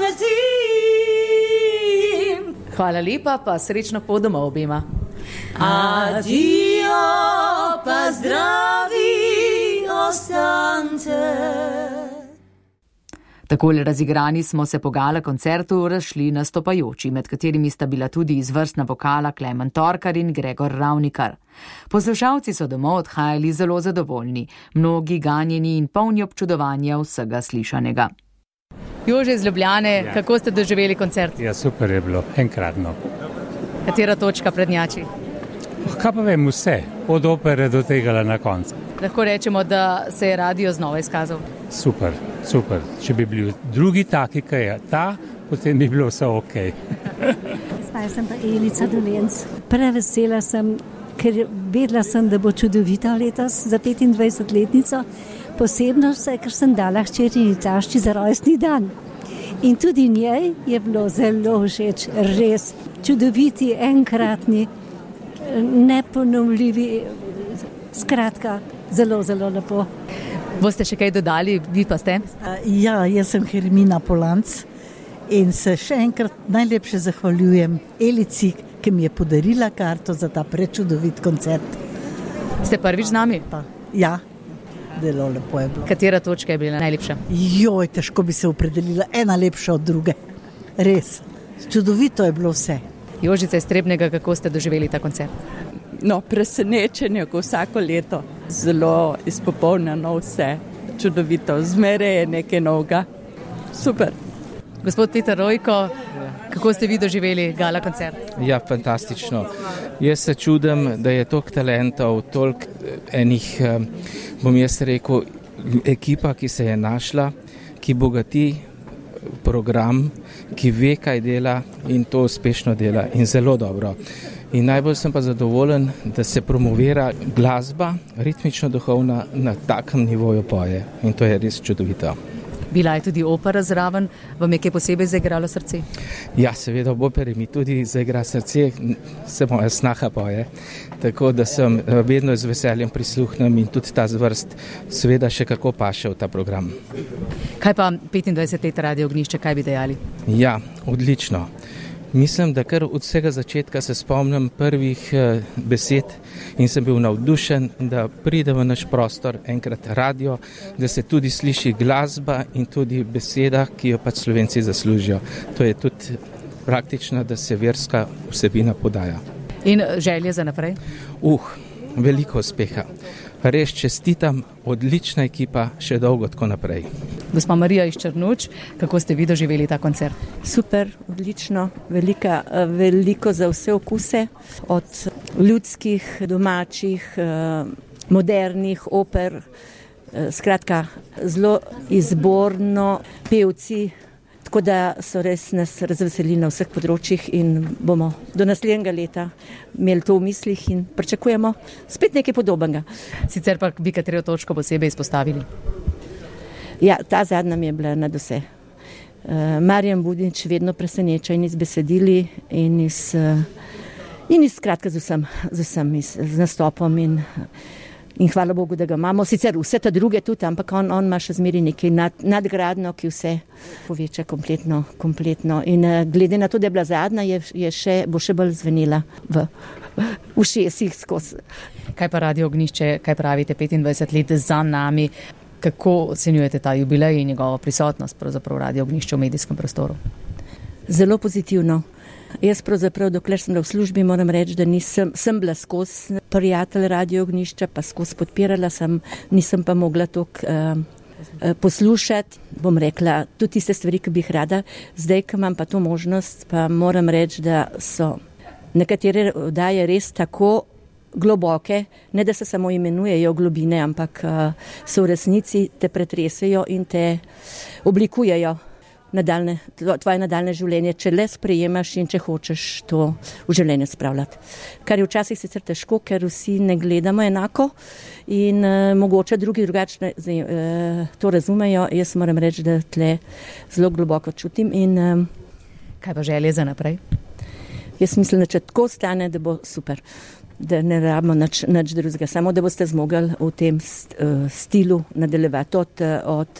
posvetim. Hvala lepa, pa srečno pot domov obema. Adijo, pa zdravi ostanite. Takole razigrani smo se po gala koncertu razšli nastopajoči, med katerimi sta bila tudi izvrstna vokala Klemen Torkar in Gregor Ravnikar. Poslušalci so domov odhajali zelo zadovoljni, mnogi ganjeni in polni občudovanja vsega slišanega. Jože iz Ljubljane, kako ste doživeli koncert? Ja, super je bilo, enkratno. Katera točka prednjači? Kaj pa vem, vse, od opere do tega na koncu. Lahko rečemo, da se je radio znova izkazal. Super, super. Če bi bili drugi taki, kaj je ta, potem bi bilo vse ok. Jaz sem pa Elica Dolenc. Prevesela sem, ker vedela sem, da bo čudovita letos za 25-letnico. Posebno se, ker sem dala hčeri tašči za rojstni dan. In tudi njej je bilo zelo všeč, res čudoviti, enkratni, neponovljivi, skratka, zelo, zelo lepo. Boste še kaj dodali, vi pa ste? Ja, jaz sem Hermina Polanc in se še enkrat najlepše zahvaljujem Elici, ki mi je podarila karto za ta prečudovit koncert. Ste prvič z nami? Ja, zelo lepo je bilo. Katera točka je bila najlepša? Joj, težko bi se opredelila, ena lepša od druge. Res, čudovito je bilo vse. Jožica iz Trebnega, kako ste doživeli ta koncert? No, presenečenje, ko vsako leto. Zelo izpopolnjeno vse, čudovito, zmeraj je nekaj novega. Super. Gospod Peter Rojko, kako ste vi doživeli gala koncert? Ja, fantastično. Jaz se čudim, da je toliko talentov, toliko enih, bom jaz rekel, ekipa, ki se je našla, ki bogati program, ki ve, kaj dela in to uspešno dela in zelo dobro. In najbolj sem pa zadovoljen, da se promovira glasba, ritmično-duhovna, na takem nivoju poje. In to je res čudovito. Bila je tudi opera zraven, vam je kaj posebej zaigralo srce? Ja, seveda v operi mi tudi zaigra srce, se moja snaha poje. Tako da sem vedno z veseljem prisluhnem in tudi ta zvrst seveda še kako paše v ta program. Kaj pa 25 let Radio Ognjišče, kaj bi dejali? Ja, odlično. Mislim, da kar od vsega začetka se spomnim prvih besed in sem bil navdušen, da pride v naš prostor enkrat radio, da se tudi sliši glasba in tudi beseda, ki jo pač Slovenci zaslužijo. To je tudi praktično, da se verska vsebina podaja. In želje za naprej? Veliko uspeha. Res čestitam, odlična ekipa, še dolgo tako naprej. Gospa Marija iz Črnuč, kako ste vi doživeli ta koncert? Super, odlično, veliko za vse okuse, od ljudskih, domačih, modernih oper, skratka, zelo izborno pevci, tako da so res nas razveselili na vseh področjih in bomo do naslednjega leta imeli to v mislih in pričakujemo spet nekaj podobnega. Sicer pa bi katero točko posebej izpostavili? Ja, ta zadnja mi je bila nad vse. Marjan Budnič vedno preseneča in iz besedili in iz skratka z vsem, z nastopom in hvala Bogu, da ga imamo. Sicer vse ta druge tudi, ampak on ima še zmeri nekaj nadgradno, ki vse poveča kompletno. In glede na to, da je bila zadnja, bo še bolj zvenela v ušesih skozi. Kaj pa Radio Ognjišče, kaj pravite, 25 let za nami? Kako ocenjujete ta jubilej in njegovo prisotnost pravzaprav Radio Ognjišče v medijskem prostoru? Zelo pozitivno. Jaz pravzaprav, dokler sem bila v službi, moram reči, da sem bila skozi prijatelj Radio Ognjišča, pa skozi podpirala sem, nisem pa mogla toliko poslušati, bom rekla, tudi tiste stvari, ki bi jih rada. Zdaj, ko imam pa to možnost, pa moram reči, da so nekatere oddaje res tako globoke, ne da se samo imenujejo globine, ampak so v resnici te pretresejo in te oblikujejo tvoje nadaljne življenje, če le sprejemaš in če hočeš to v življenje spravljati. Kar je včasih sicer težko, ker vsi ne gledamo enako in mogoče drugi drugače to razumejo. Jaz moram reči, da tle zelo globoko čutim. Kaj pa želje za naprej? Jaz mislim, da če tako stane, da bo super, da ne rabimo nič drugega, samo da boste zmogli v tem stilu nadaljevati od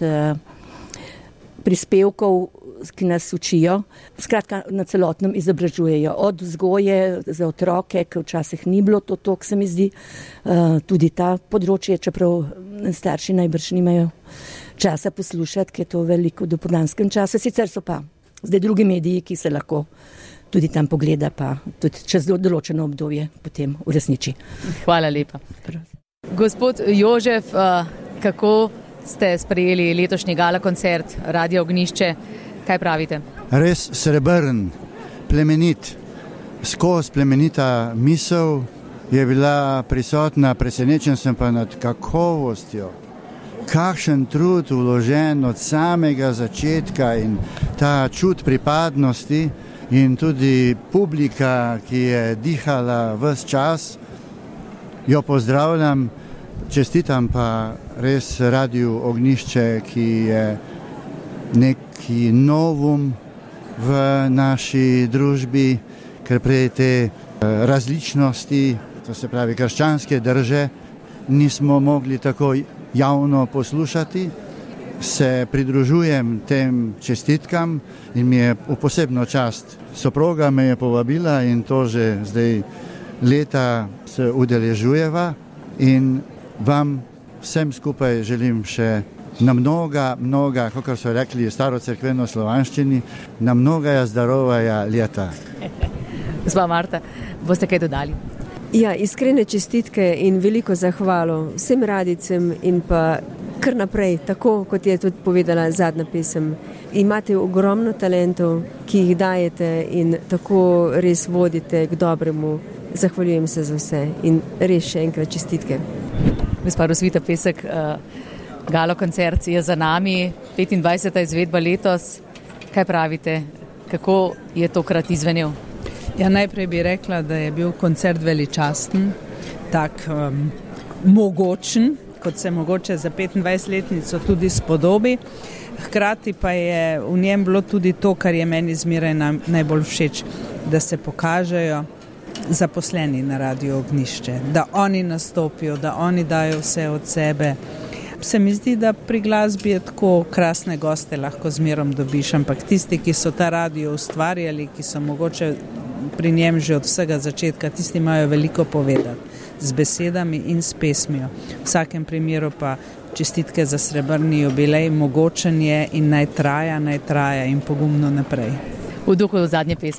prispevkov, ki nas učijo, skratka na celotnem izobražujejo, od vzgoje za otroke, ki včasih ni bilo to, k se mi zdi, tudi ta področje, čeprav starši najbrž nimajo časa poslušati, ker je to veliko v dopoldanskem času, sicer so pa zdaj drugi mediji, ki se lahko tudi tam pogleda, pa tudi čez določeno obdobje potem uresniči. Hvala lepa. Gospod Jožef, kako ste sprejeli letošnji gala koncert Radio Ognjišče? Kaj pravite? Res srebrn, plemenit, skozi plemenita misel je bila prisotna, presenečen sem pa nad kakovostjo. Kakšen trud vložen od samega začetka in ta čut pripadnosti in tudi publika, ki je dihala ves čas, jo pozdravljam. Čestitam pa res Radiu Ognjišče, ki je neki novum v naši družbi, ker prej te različnosti, to se pravi krščanske drže, nismo mogli tako javno poslušati. Se pridružujem tem čestitkam in mi je v posebno čast. Soproga me je povabila in to že zdaj leta se udeležujeva in vam vsem skupaj želim še na mnoga, kakor so rekli starocerkveno slovanščini, na mnoga zdravaja leta. Gospa Marta, boste kaj dodali? Ja, iskrene čestitke in veliko zahvalo vsem radicem in pa kar naprej, tako kot je tudi povedala zadnja pesem. Imate ogromno talentov, ki jih dajete in tako res vodite k dobremu. Zahvaljujem se za vse in res še enkrat čestitke. Gospa Rosvita Pesek, gala koncert je za nami, 25. izvedba letos. Kaj pravite, kako je tokrat izvenel? Ja, najprej bi rekla, da je bil koncert veličasten, tak mogočen, kot se mogoče za 25-letnico tudi spodobi. Hkrati pa je v njem bilo tudi to, kar je meni zmeraj najbolj všeč, da se pokažejo zaposleni na Radio Ognjišče, da oni nastopijo, da oni dajo vse od sebe. Se mi zdi, da pri glasbi je tako krasne goste lahko zmerom dobiš, ampak tisti, ki so ta radio ustvarjali, ki so mogoče pri njem že od vsega začetka, tisti imajo veliko povedati z besedami in s pesmijo. V vsakem primeru pa čestitke za srebrni jubilej, mogočen je in naj traja in pogumno naprej. V duhu zadnje pesmi.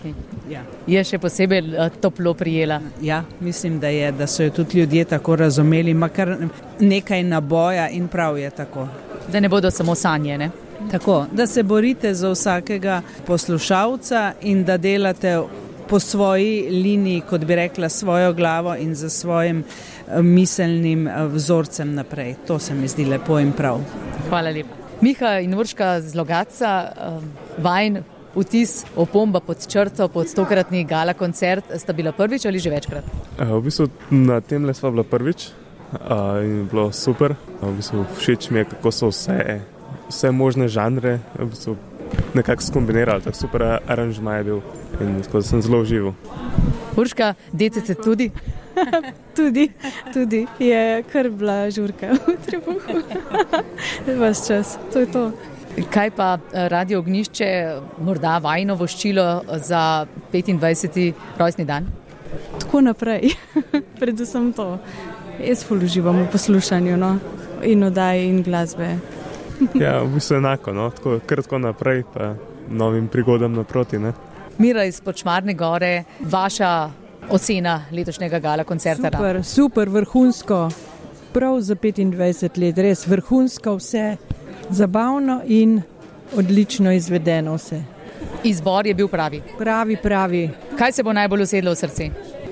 je še posebej toplo prijela. Ja, mislim, da so jo tudi ljudje tako razumeli, makar nekaj naboja in prav je tako. Da ne bodo samo sanje, ne? Tako, da se borite za vsakega poslušalca in da delate po svoji liniji, kot bi rekla, svojo glavo in za svojim miselnim vzorcem naprej. To se mi zdi lepo in prav. Hvala lepa. Miha in Urška z Logatca, vajin vtis, opomba pod črto, pod tokratni gala koncert, sta bila prvič ali že večkrat? V bistvu na temle sva bila prvič in bilo super. V bistvu všeč mi je, kako so vse možne žanre v bistvu nekako skombinirali, tako super aranžma je bil in tako sem zelo užival. Urška, DCC tudi? Tudi je kar bila žurka v trebuhu. Ves čas, to je to. Kaj pa Radio Ognjišče, morda vajino voščilo za 25. rojstni dan? Tako naprej, predvsem to. Jaz ful uživam v poslušanju, no? In oddaji in glasbe. Ja, v bistvu enako, no? Tako naprej, pa novim prigodam naproti, ne? Mira iz Počmarne gore, vaša ocena letošnjega gala koncerta? Super, vrhunsko. Prav za 25 let, res vrhunsko vse. Zabavno in odlično izvedeno vse. Izbor je bil pravi? Pravi. Kaj se bo najbolj usedlo v srce?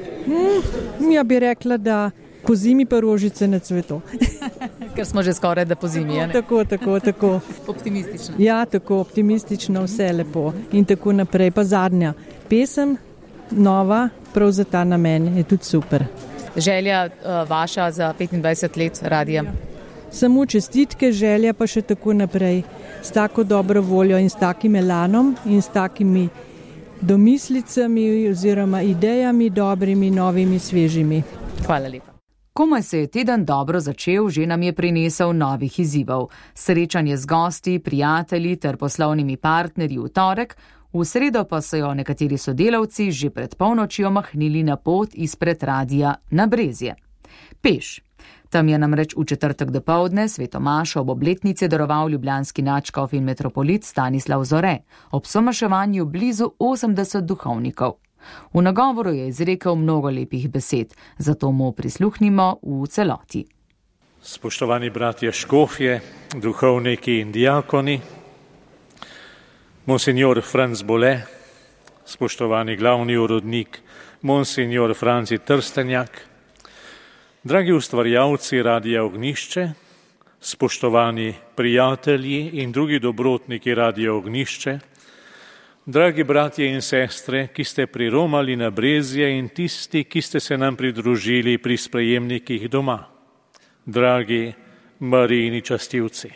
Ja bi rekla, da po zimi pa rožice na cvetu. Ker smo že skoraj da po zimi, ne? Tako. Optimistično. Ja, tako optimistično, vse lepo. In tako naprej. Pa zadnja pesem, nova, prav za ta namen, je tudi super. Želja vaša za 25 let radija? Samo čestitke, želja pa še tako naprej. S tako dobro voljo in s takim elanom in s takimi domislicami oziroma idejami dobrimi, novimi, svežimi. Hvala lepa. Komaj se je teden dobro začel, že nam je prinesel novih izzivov. Srečanje z gosti, prijatelji ter poslovnimi partnerji v torek, v sredo pa so jo nekateri sodelavci že pred polnočjo mahnili na pot izpred radija na Brezje. Peš. Tam je namreč v četrtek dopoldne sveto mašo ob obletnici daroval ljubljanski nadškof in metropolit Stanislav Zore, ob somaševanju blizu 80 duhovnikov. V nagovoru je izrekel mnogo lepih besed, zato mu prisluhnimo v celoti. Spoštovani bratje škofje, duhovniki in diakoni, monsignor Franc Bole, spoštovani glavni urodnik, monsignor Franci Trstenjak, dragi ustvarjalci Radia Ognjišče, spoštovani prijatelji in drugi dobrotniki Radia Ognjišče, dragi bratje in sestre, ki ste priromali na Brezje in tisti, ki ste se nam pridružili pri sprejemnikih doma, dragi Marijini častilci.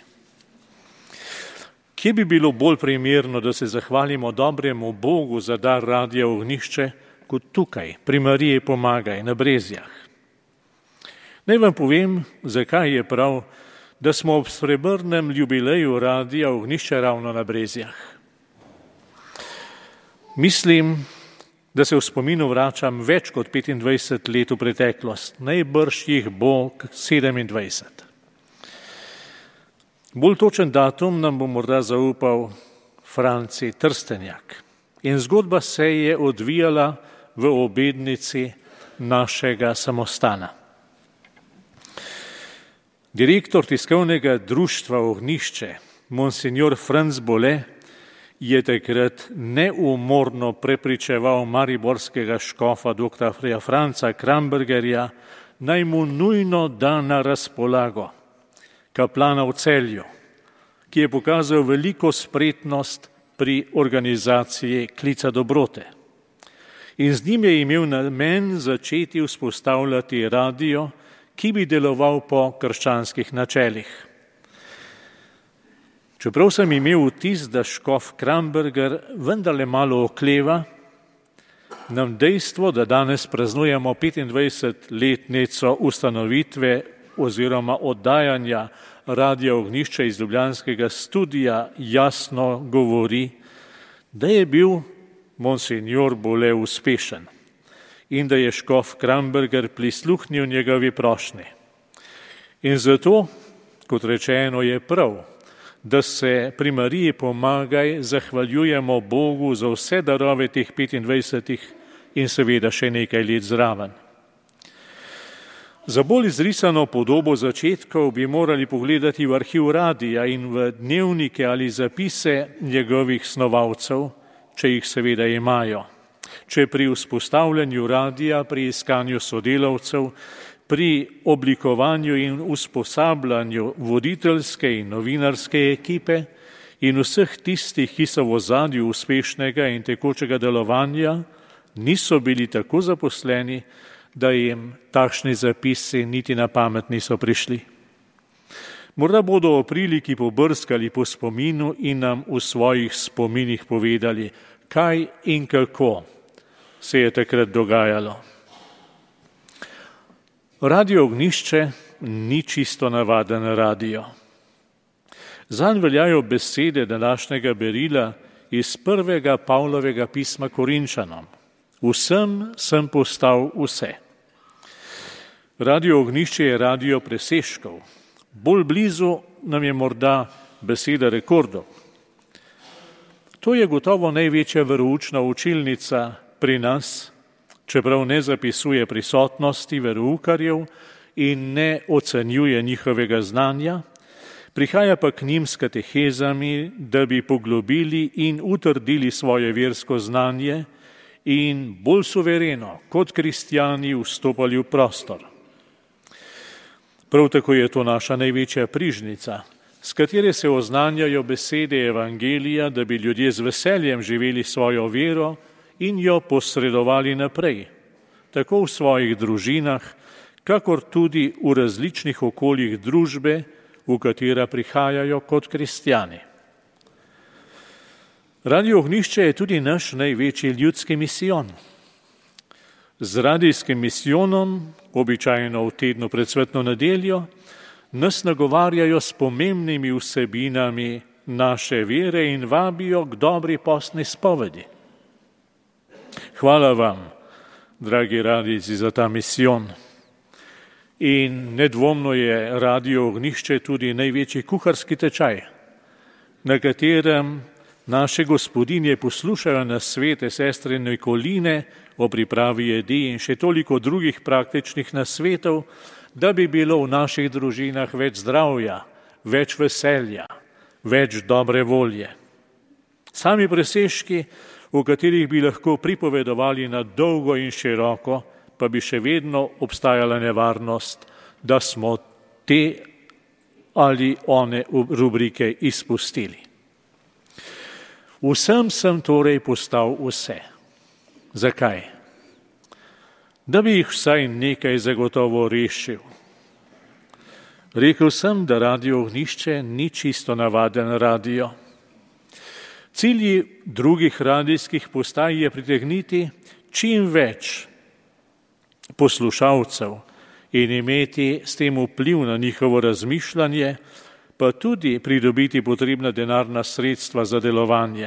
Kje bi bilo bolj primerno, da se zahvalimo dobremu Bogu za dar Radia Ognjišče, kot tukaj, pri Mariji Pomagaj na Brezjah? Naj vam povem, zakaj je prav, da smo ob srebrnem jubileju Radia Ognjišče ravno na Brezjah. Mislim, da se v spominu vračam več kot 25 let v preteklost, najbrž jih bo 27. Bolj točen datum nam bo morda zaupal Franci Trstenjak. In zgodba se je odvijala v obednici našega samostana. Direktor tiskovnega društva Ognjišče, monsignor Franc Bole, je takrat neumorno prepričeval mariborskega škofa dr. Franca Krambergerja, naj mu nujno da na razpolago kaplana v Celju, ki je pokazal veliko spretnost pri organizaciji klica dobrote. In z njim je imel namen začeti vzpostavljati radio, ki bi deloval po krščanskih načelih. Čeprav sem imel vtis, da škof Kramberger vendarle malo okleva, nam dejstvo, da danes praznujemo 25-letnico ustanovitve oziroma oddajanja Radia Ognjišče iz ljubljanskega studija jasno govori, da je bil monsignor Bole uspešen in da je škof Kramberger prisluhnil njegovi prošnji. In zato, kot rečeno, je prav, da se pri Mariji Pomagaj zahvaljujemo Bogu za vse darove teh 25 in seveda še nekaj let zraven. Za bolj izrisano podobo začetkov bi morali pogledati v arhiv radia in v dnevnike ali zapise njegovih snovalcev, če jih seveda imajo. Če pri vzpostavljanju radia, pri iskanju sodelavcev, pri oblikovanju in usposabljanju voditeljske in novinarske ekipe in vseh tistih, ki so v ozadju uspešnega in tekočega delovanja, niso bili tako zaposleni, da jim takšni zapisi niti na pamet niso prišli. Morda bodo o priliki pobrskali po spominu in nam v svojih spominih povedali, kaj in kako se je takrat dogajalo. Radio Ognjišče ni čisto navaden radio. Zanj veljajo besede današnjega berila iz prvega Pavlovega pisma Korinčanom. Vsem sem postal vse. Radio Ognjišče je radio presežkov. Bolj blizu nam je morda beseda rekordov. To je gotovo največja veroučna učilnica pri nas, čeprav ne zapisuje prisotnosti veroukarjev in ne ocenjuje njihovega znanja, prihaja pa k njim s katehezami, da bi poglobili in utrdili svoje versko znanje in bolj suvereno kot kristjani vstopali v prostor. Prav tako je to naša največja prižnica, s katere se oznanjajo besede evangelija, da bi ljudje z veseljem živeli svojo vero in jo posredovali naprej, tako v svojih družinah, kakor tudi v različnih okoljih družbe, v katera prihajajo kot kristjani. Radio Ognjišče je tudi naš največji ljudski misijon. Z radijskim misijonom, običajno v tednu pred svetno nedeljo, nas nagovarjajo s pomembnimi vsebinami naše vere in vabijo k dobri postni spovedi. Hvala vam, dragi radijci, za ta misijon. In nedvomno je Radio Ognjišče tudi največji kuharski tečaj, na katerem naše gospodinje poslušajo nasvete sestre Nikoline o pripravi jedi in še toliko drugih praktičnih nasvetov, da bi bilo v naših družinah več zdravja, več veselja, več dobre volje. Sami presežki, v katerih bi lahko pripovedovali na dolgo in široko, pa bi še vedno obstajala nevarnost, da smo te ali one rubrike izpustili. Vsem sem torej postal vse. Zakaj? Da bi jih vsaj nekaj zagotovo rešil. Rekel sem, da Radio Ognjišče ni čisto navaden radio. Cilji drugih radijskih postaj je pritegniti čim več poslušalcev in imeti s tem vpliv na njihovo razmišljanje, pa tudi pridobiti potrebna denarna sredstva za delovanje.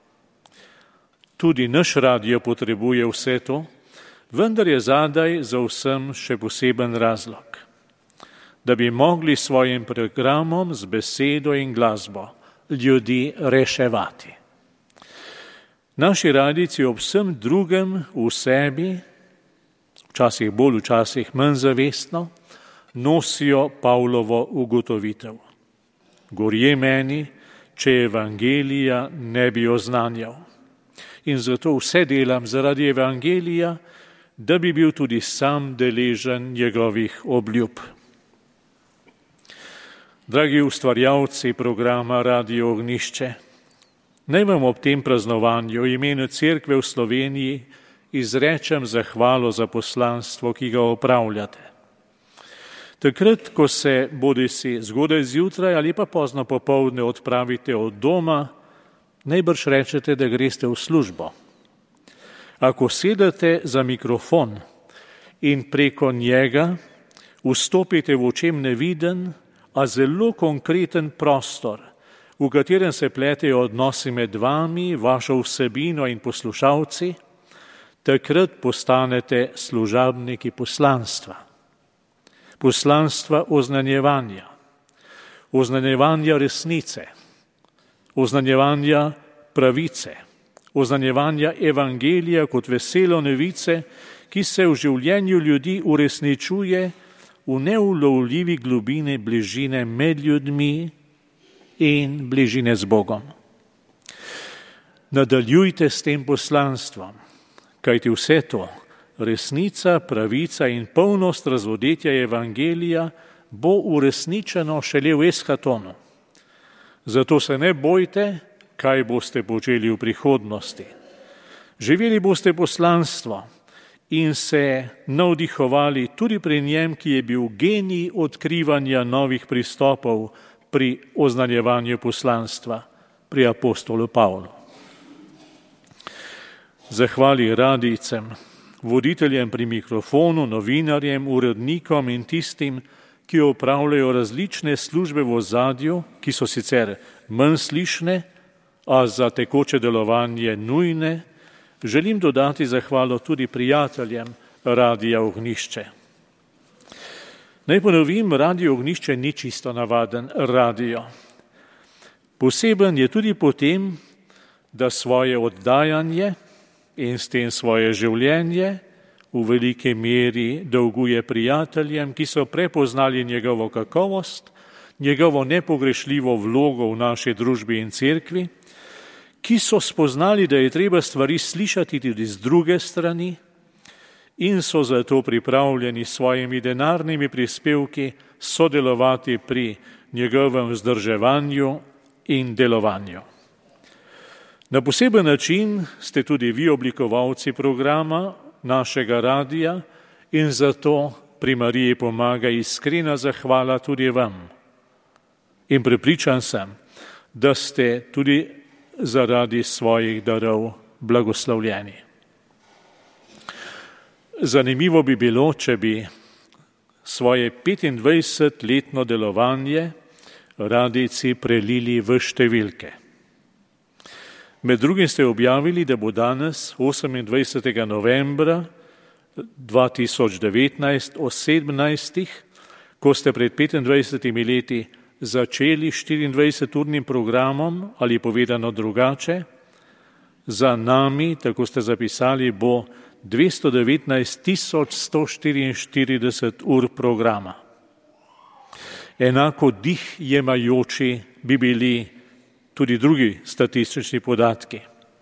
Tudi naš radio potrebuje vse to, vendar je zadaj za vsem še poseben razlog, da bi mogli svojim programom z besedo in glasbo ljudi reševati. Naši radijci ob vsem drugem v sebi, včasih bolj, včasih manj zavestno, nosijo Pavlovo ugotovitev. Gorje meni, če evangelija ne bi oznanjal. In zato vse delam zaradi evangelija, da bi bil tudi sam deležen njegovih obljub. Dragi ustvarjalci programa Radio Ognjišče, naj vam ob tem praznovanju v imenu Cerkve v Sloveniji izrečem zahvalo za poslanstvo, ki ga opravljate. Takrat, ko se bodisi zgodaj zjutraj ali pa pozno popoldne odpravite od doma, najbrž rečete, da greste v službo. Ako sedete za mikrofon in preko njega vstopite v očem neviden, a zelo konkreten prostor, v katerem se pletejo odnosi med vami, vašo vsebino in poslušalci, takrat postanete služabniki poslanstva. Poslanstva oznanjevanja resnice, oznanjevanja pravice, oznanjevanja evangelija kot veselo novice, ki se v življenju ljudi uresničuje v neulovljivi globini bližine med ljudmi in bližine z Bogom. Nadaljujte s tem poslanstvom, kajti vse to, resnica, pravica in polnost razvodetja evangelija bo uresničeno šele v eskatonu. Zato se ne bojte, kaj boste počeli v prihodnosti. Živeli boste poslanstvo in se navdihovali tudi pri njem, ki je bil genij odkrivanja novih pristopov pri oznanjevanju poslanstva, pri apostolu Pavlu. Zahvali radijcem, voditeljem pri mikrofonu, novinarjem, urednikom in tistim, ki opravljajo različne službe v ozadju, ki so sicer manj slišne, a za tekoče delovanje nujne, želim dodati zahvalo tudi prijateljem Radia Ognjišče. Naj ponovim, Radio Ognjišče ni čisto navaden radio. Poseben je tudi potem, da svoje oddajanje in s tem svoje življenje v veliki meri dolguje prijateljem, ki so prepoznali njegovo kakovost, njegovo nepogrešljivo vlogo v naši družbi in cerkvi, ki so spoznali, da je treba stvari slišati tudi z druge strani in so zato pripravljeni s svojimi denarnimi prispevki sodelovati pri njegovem vzdrževanju in delovanju. Na poseben način ste tudi vi oblikovalci programa našega radija in zato pri Mariji pomaga iskrena zahvala tudi vam. In prepričan sem, da ste tudi zaradi svojih darov blagoslovljeni. Zanimivo bi bilo, če bi svoje 25-letno delovanje radijci prelili v številke. Med drugim ste objavili, da bo danes, 28. novembra 2019, o 17. ko ste pred 25 leti začeli 24-urnim programom, ali povedano drugače, za nami, tako ste zapisali, bo 219.144 ur programa. Enako dih jemajoči bi bili tudi drugi statistični podatki.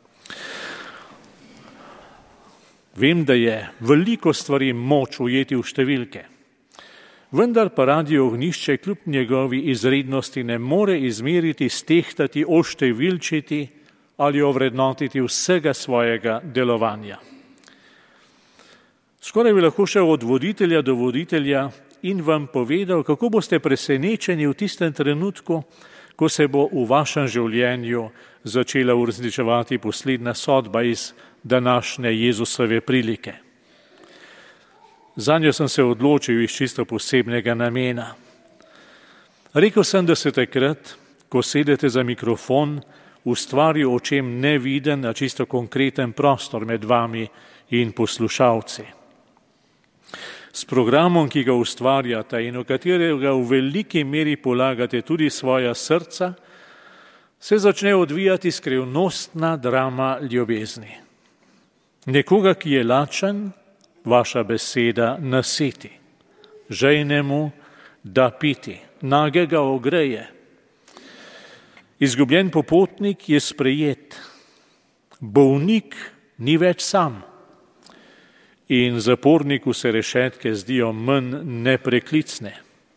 Vem, da je veliko stvari moč ujeti v številke, vendar pa Radio Ognjišče kljub njegovi izrednosti ne more izmeriti, stehtati, oštevilčiti ali ovrednotiti vsega svojega delovanja. Skoraj bi lahko šel od voditelja do voditelja in vam povedal, kako boste presenečeni v tistem trenutku, ko se bo v vašem življenju začela uresničevati poslednja sodba iz današnje Jezusove prilike. Zanjo sem se odločil iz čisto posebnega namena. Rekel sem, da se takrat, ko sedete za mikrofon, ustvari očem neviden, a čisto konkreten prostor med vami in poslušalci. S programom, ki ga ustvarjate in v katerega v veliki meri polagate tudi svoja srca, se začne odvijati skrivnostna drama ljubezni. Nekoga, ki je lačen, vaša beseda nasiti, žejne mu da piti, nagega ogreje. Izgubljen popotnik je sprejet, bolnik ni več sam. In zaporniku se rešetke zdijo manj nepreklicne.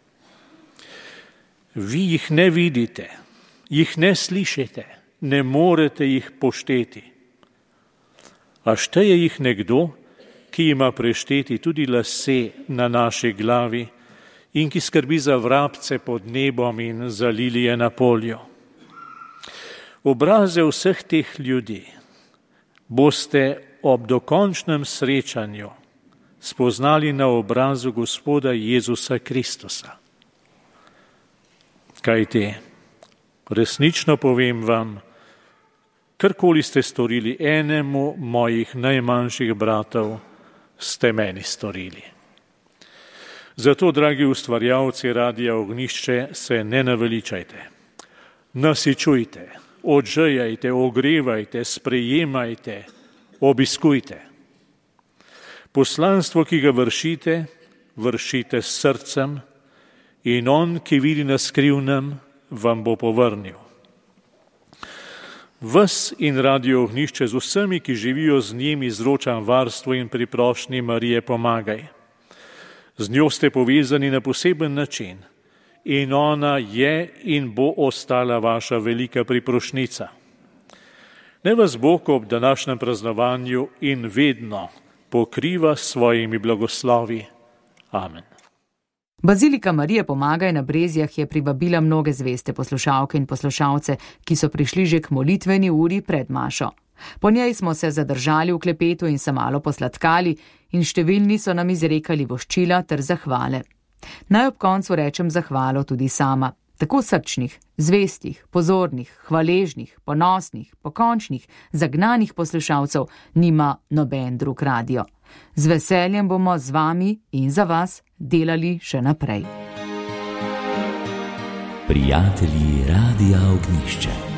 Vi jih ne vidite, jih ne slišite, ne morete jih pošteti. A šteje jih nekdo, ki ima prešteti tudi lase na naši glavi in ki skrbi za vrabce pod nebom in za lilije na polju. Obraze vseh teh ljudi boste ob dokončnem srečanju spoznali na obrazu Gospoda Jezusa Kristusa. Kajti, resnično povem vam, karkoli ste storili enemu mojih najmanjših bratov, ste meni storili. Zato, dragi ustvarjalci Radia Ognjišče, se ne naveličajte. Nasičujte, odžejajte, ogrevajte, sprejemajte, obiskujte. Poslanstvo, ki ga vršite, vršite s srcem in on, ki vidi na skrivnem, vam bo povrnil. Vas in Radio Ognjišče z vsemi, ki živijo z njim, izročam varstvo in priprošnji Marije pomagaj. Z njo ste povezani na poseben način in ona je in bo ostala vaša velika priprošnica. Naj vas Bog ob današnjem praznovanju in vedno pokriva s svojimi blagoslovi. Amen. Bazilika Marije Pomagaj na Brezjah je privabila mnoge zveste poslušalke in poslušalce, ki so prišli že k molitveni uri pred mašo. Po njej smo se zadržali v klepetu in se malo posladkali in številni so nam izrekali voščila ter zahvale. Naj ob koncu rečem zahvalo tudi sama. Tako srčnih, zvestih, pozornih, hvaležnih, ponosnih, pokončnih, zagnanih poslušalcev nima noben drug radio. Z veseljem bomo z vami in za vas delali še naprej. Prijatelji Radia Ognjišče.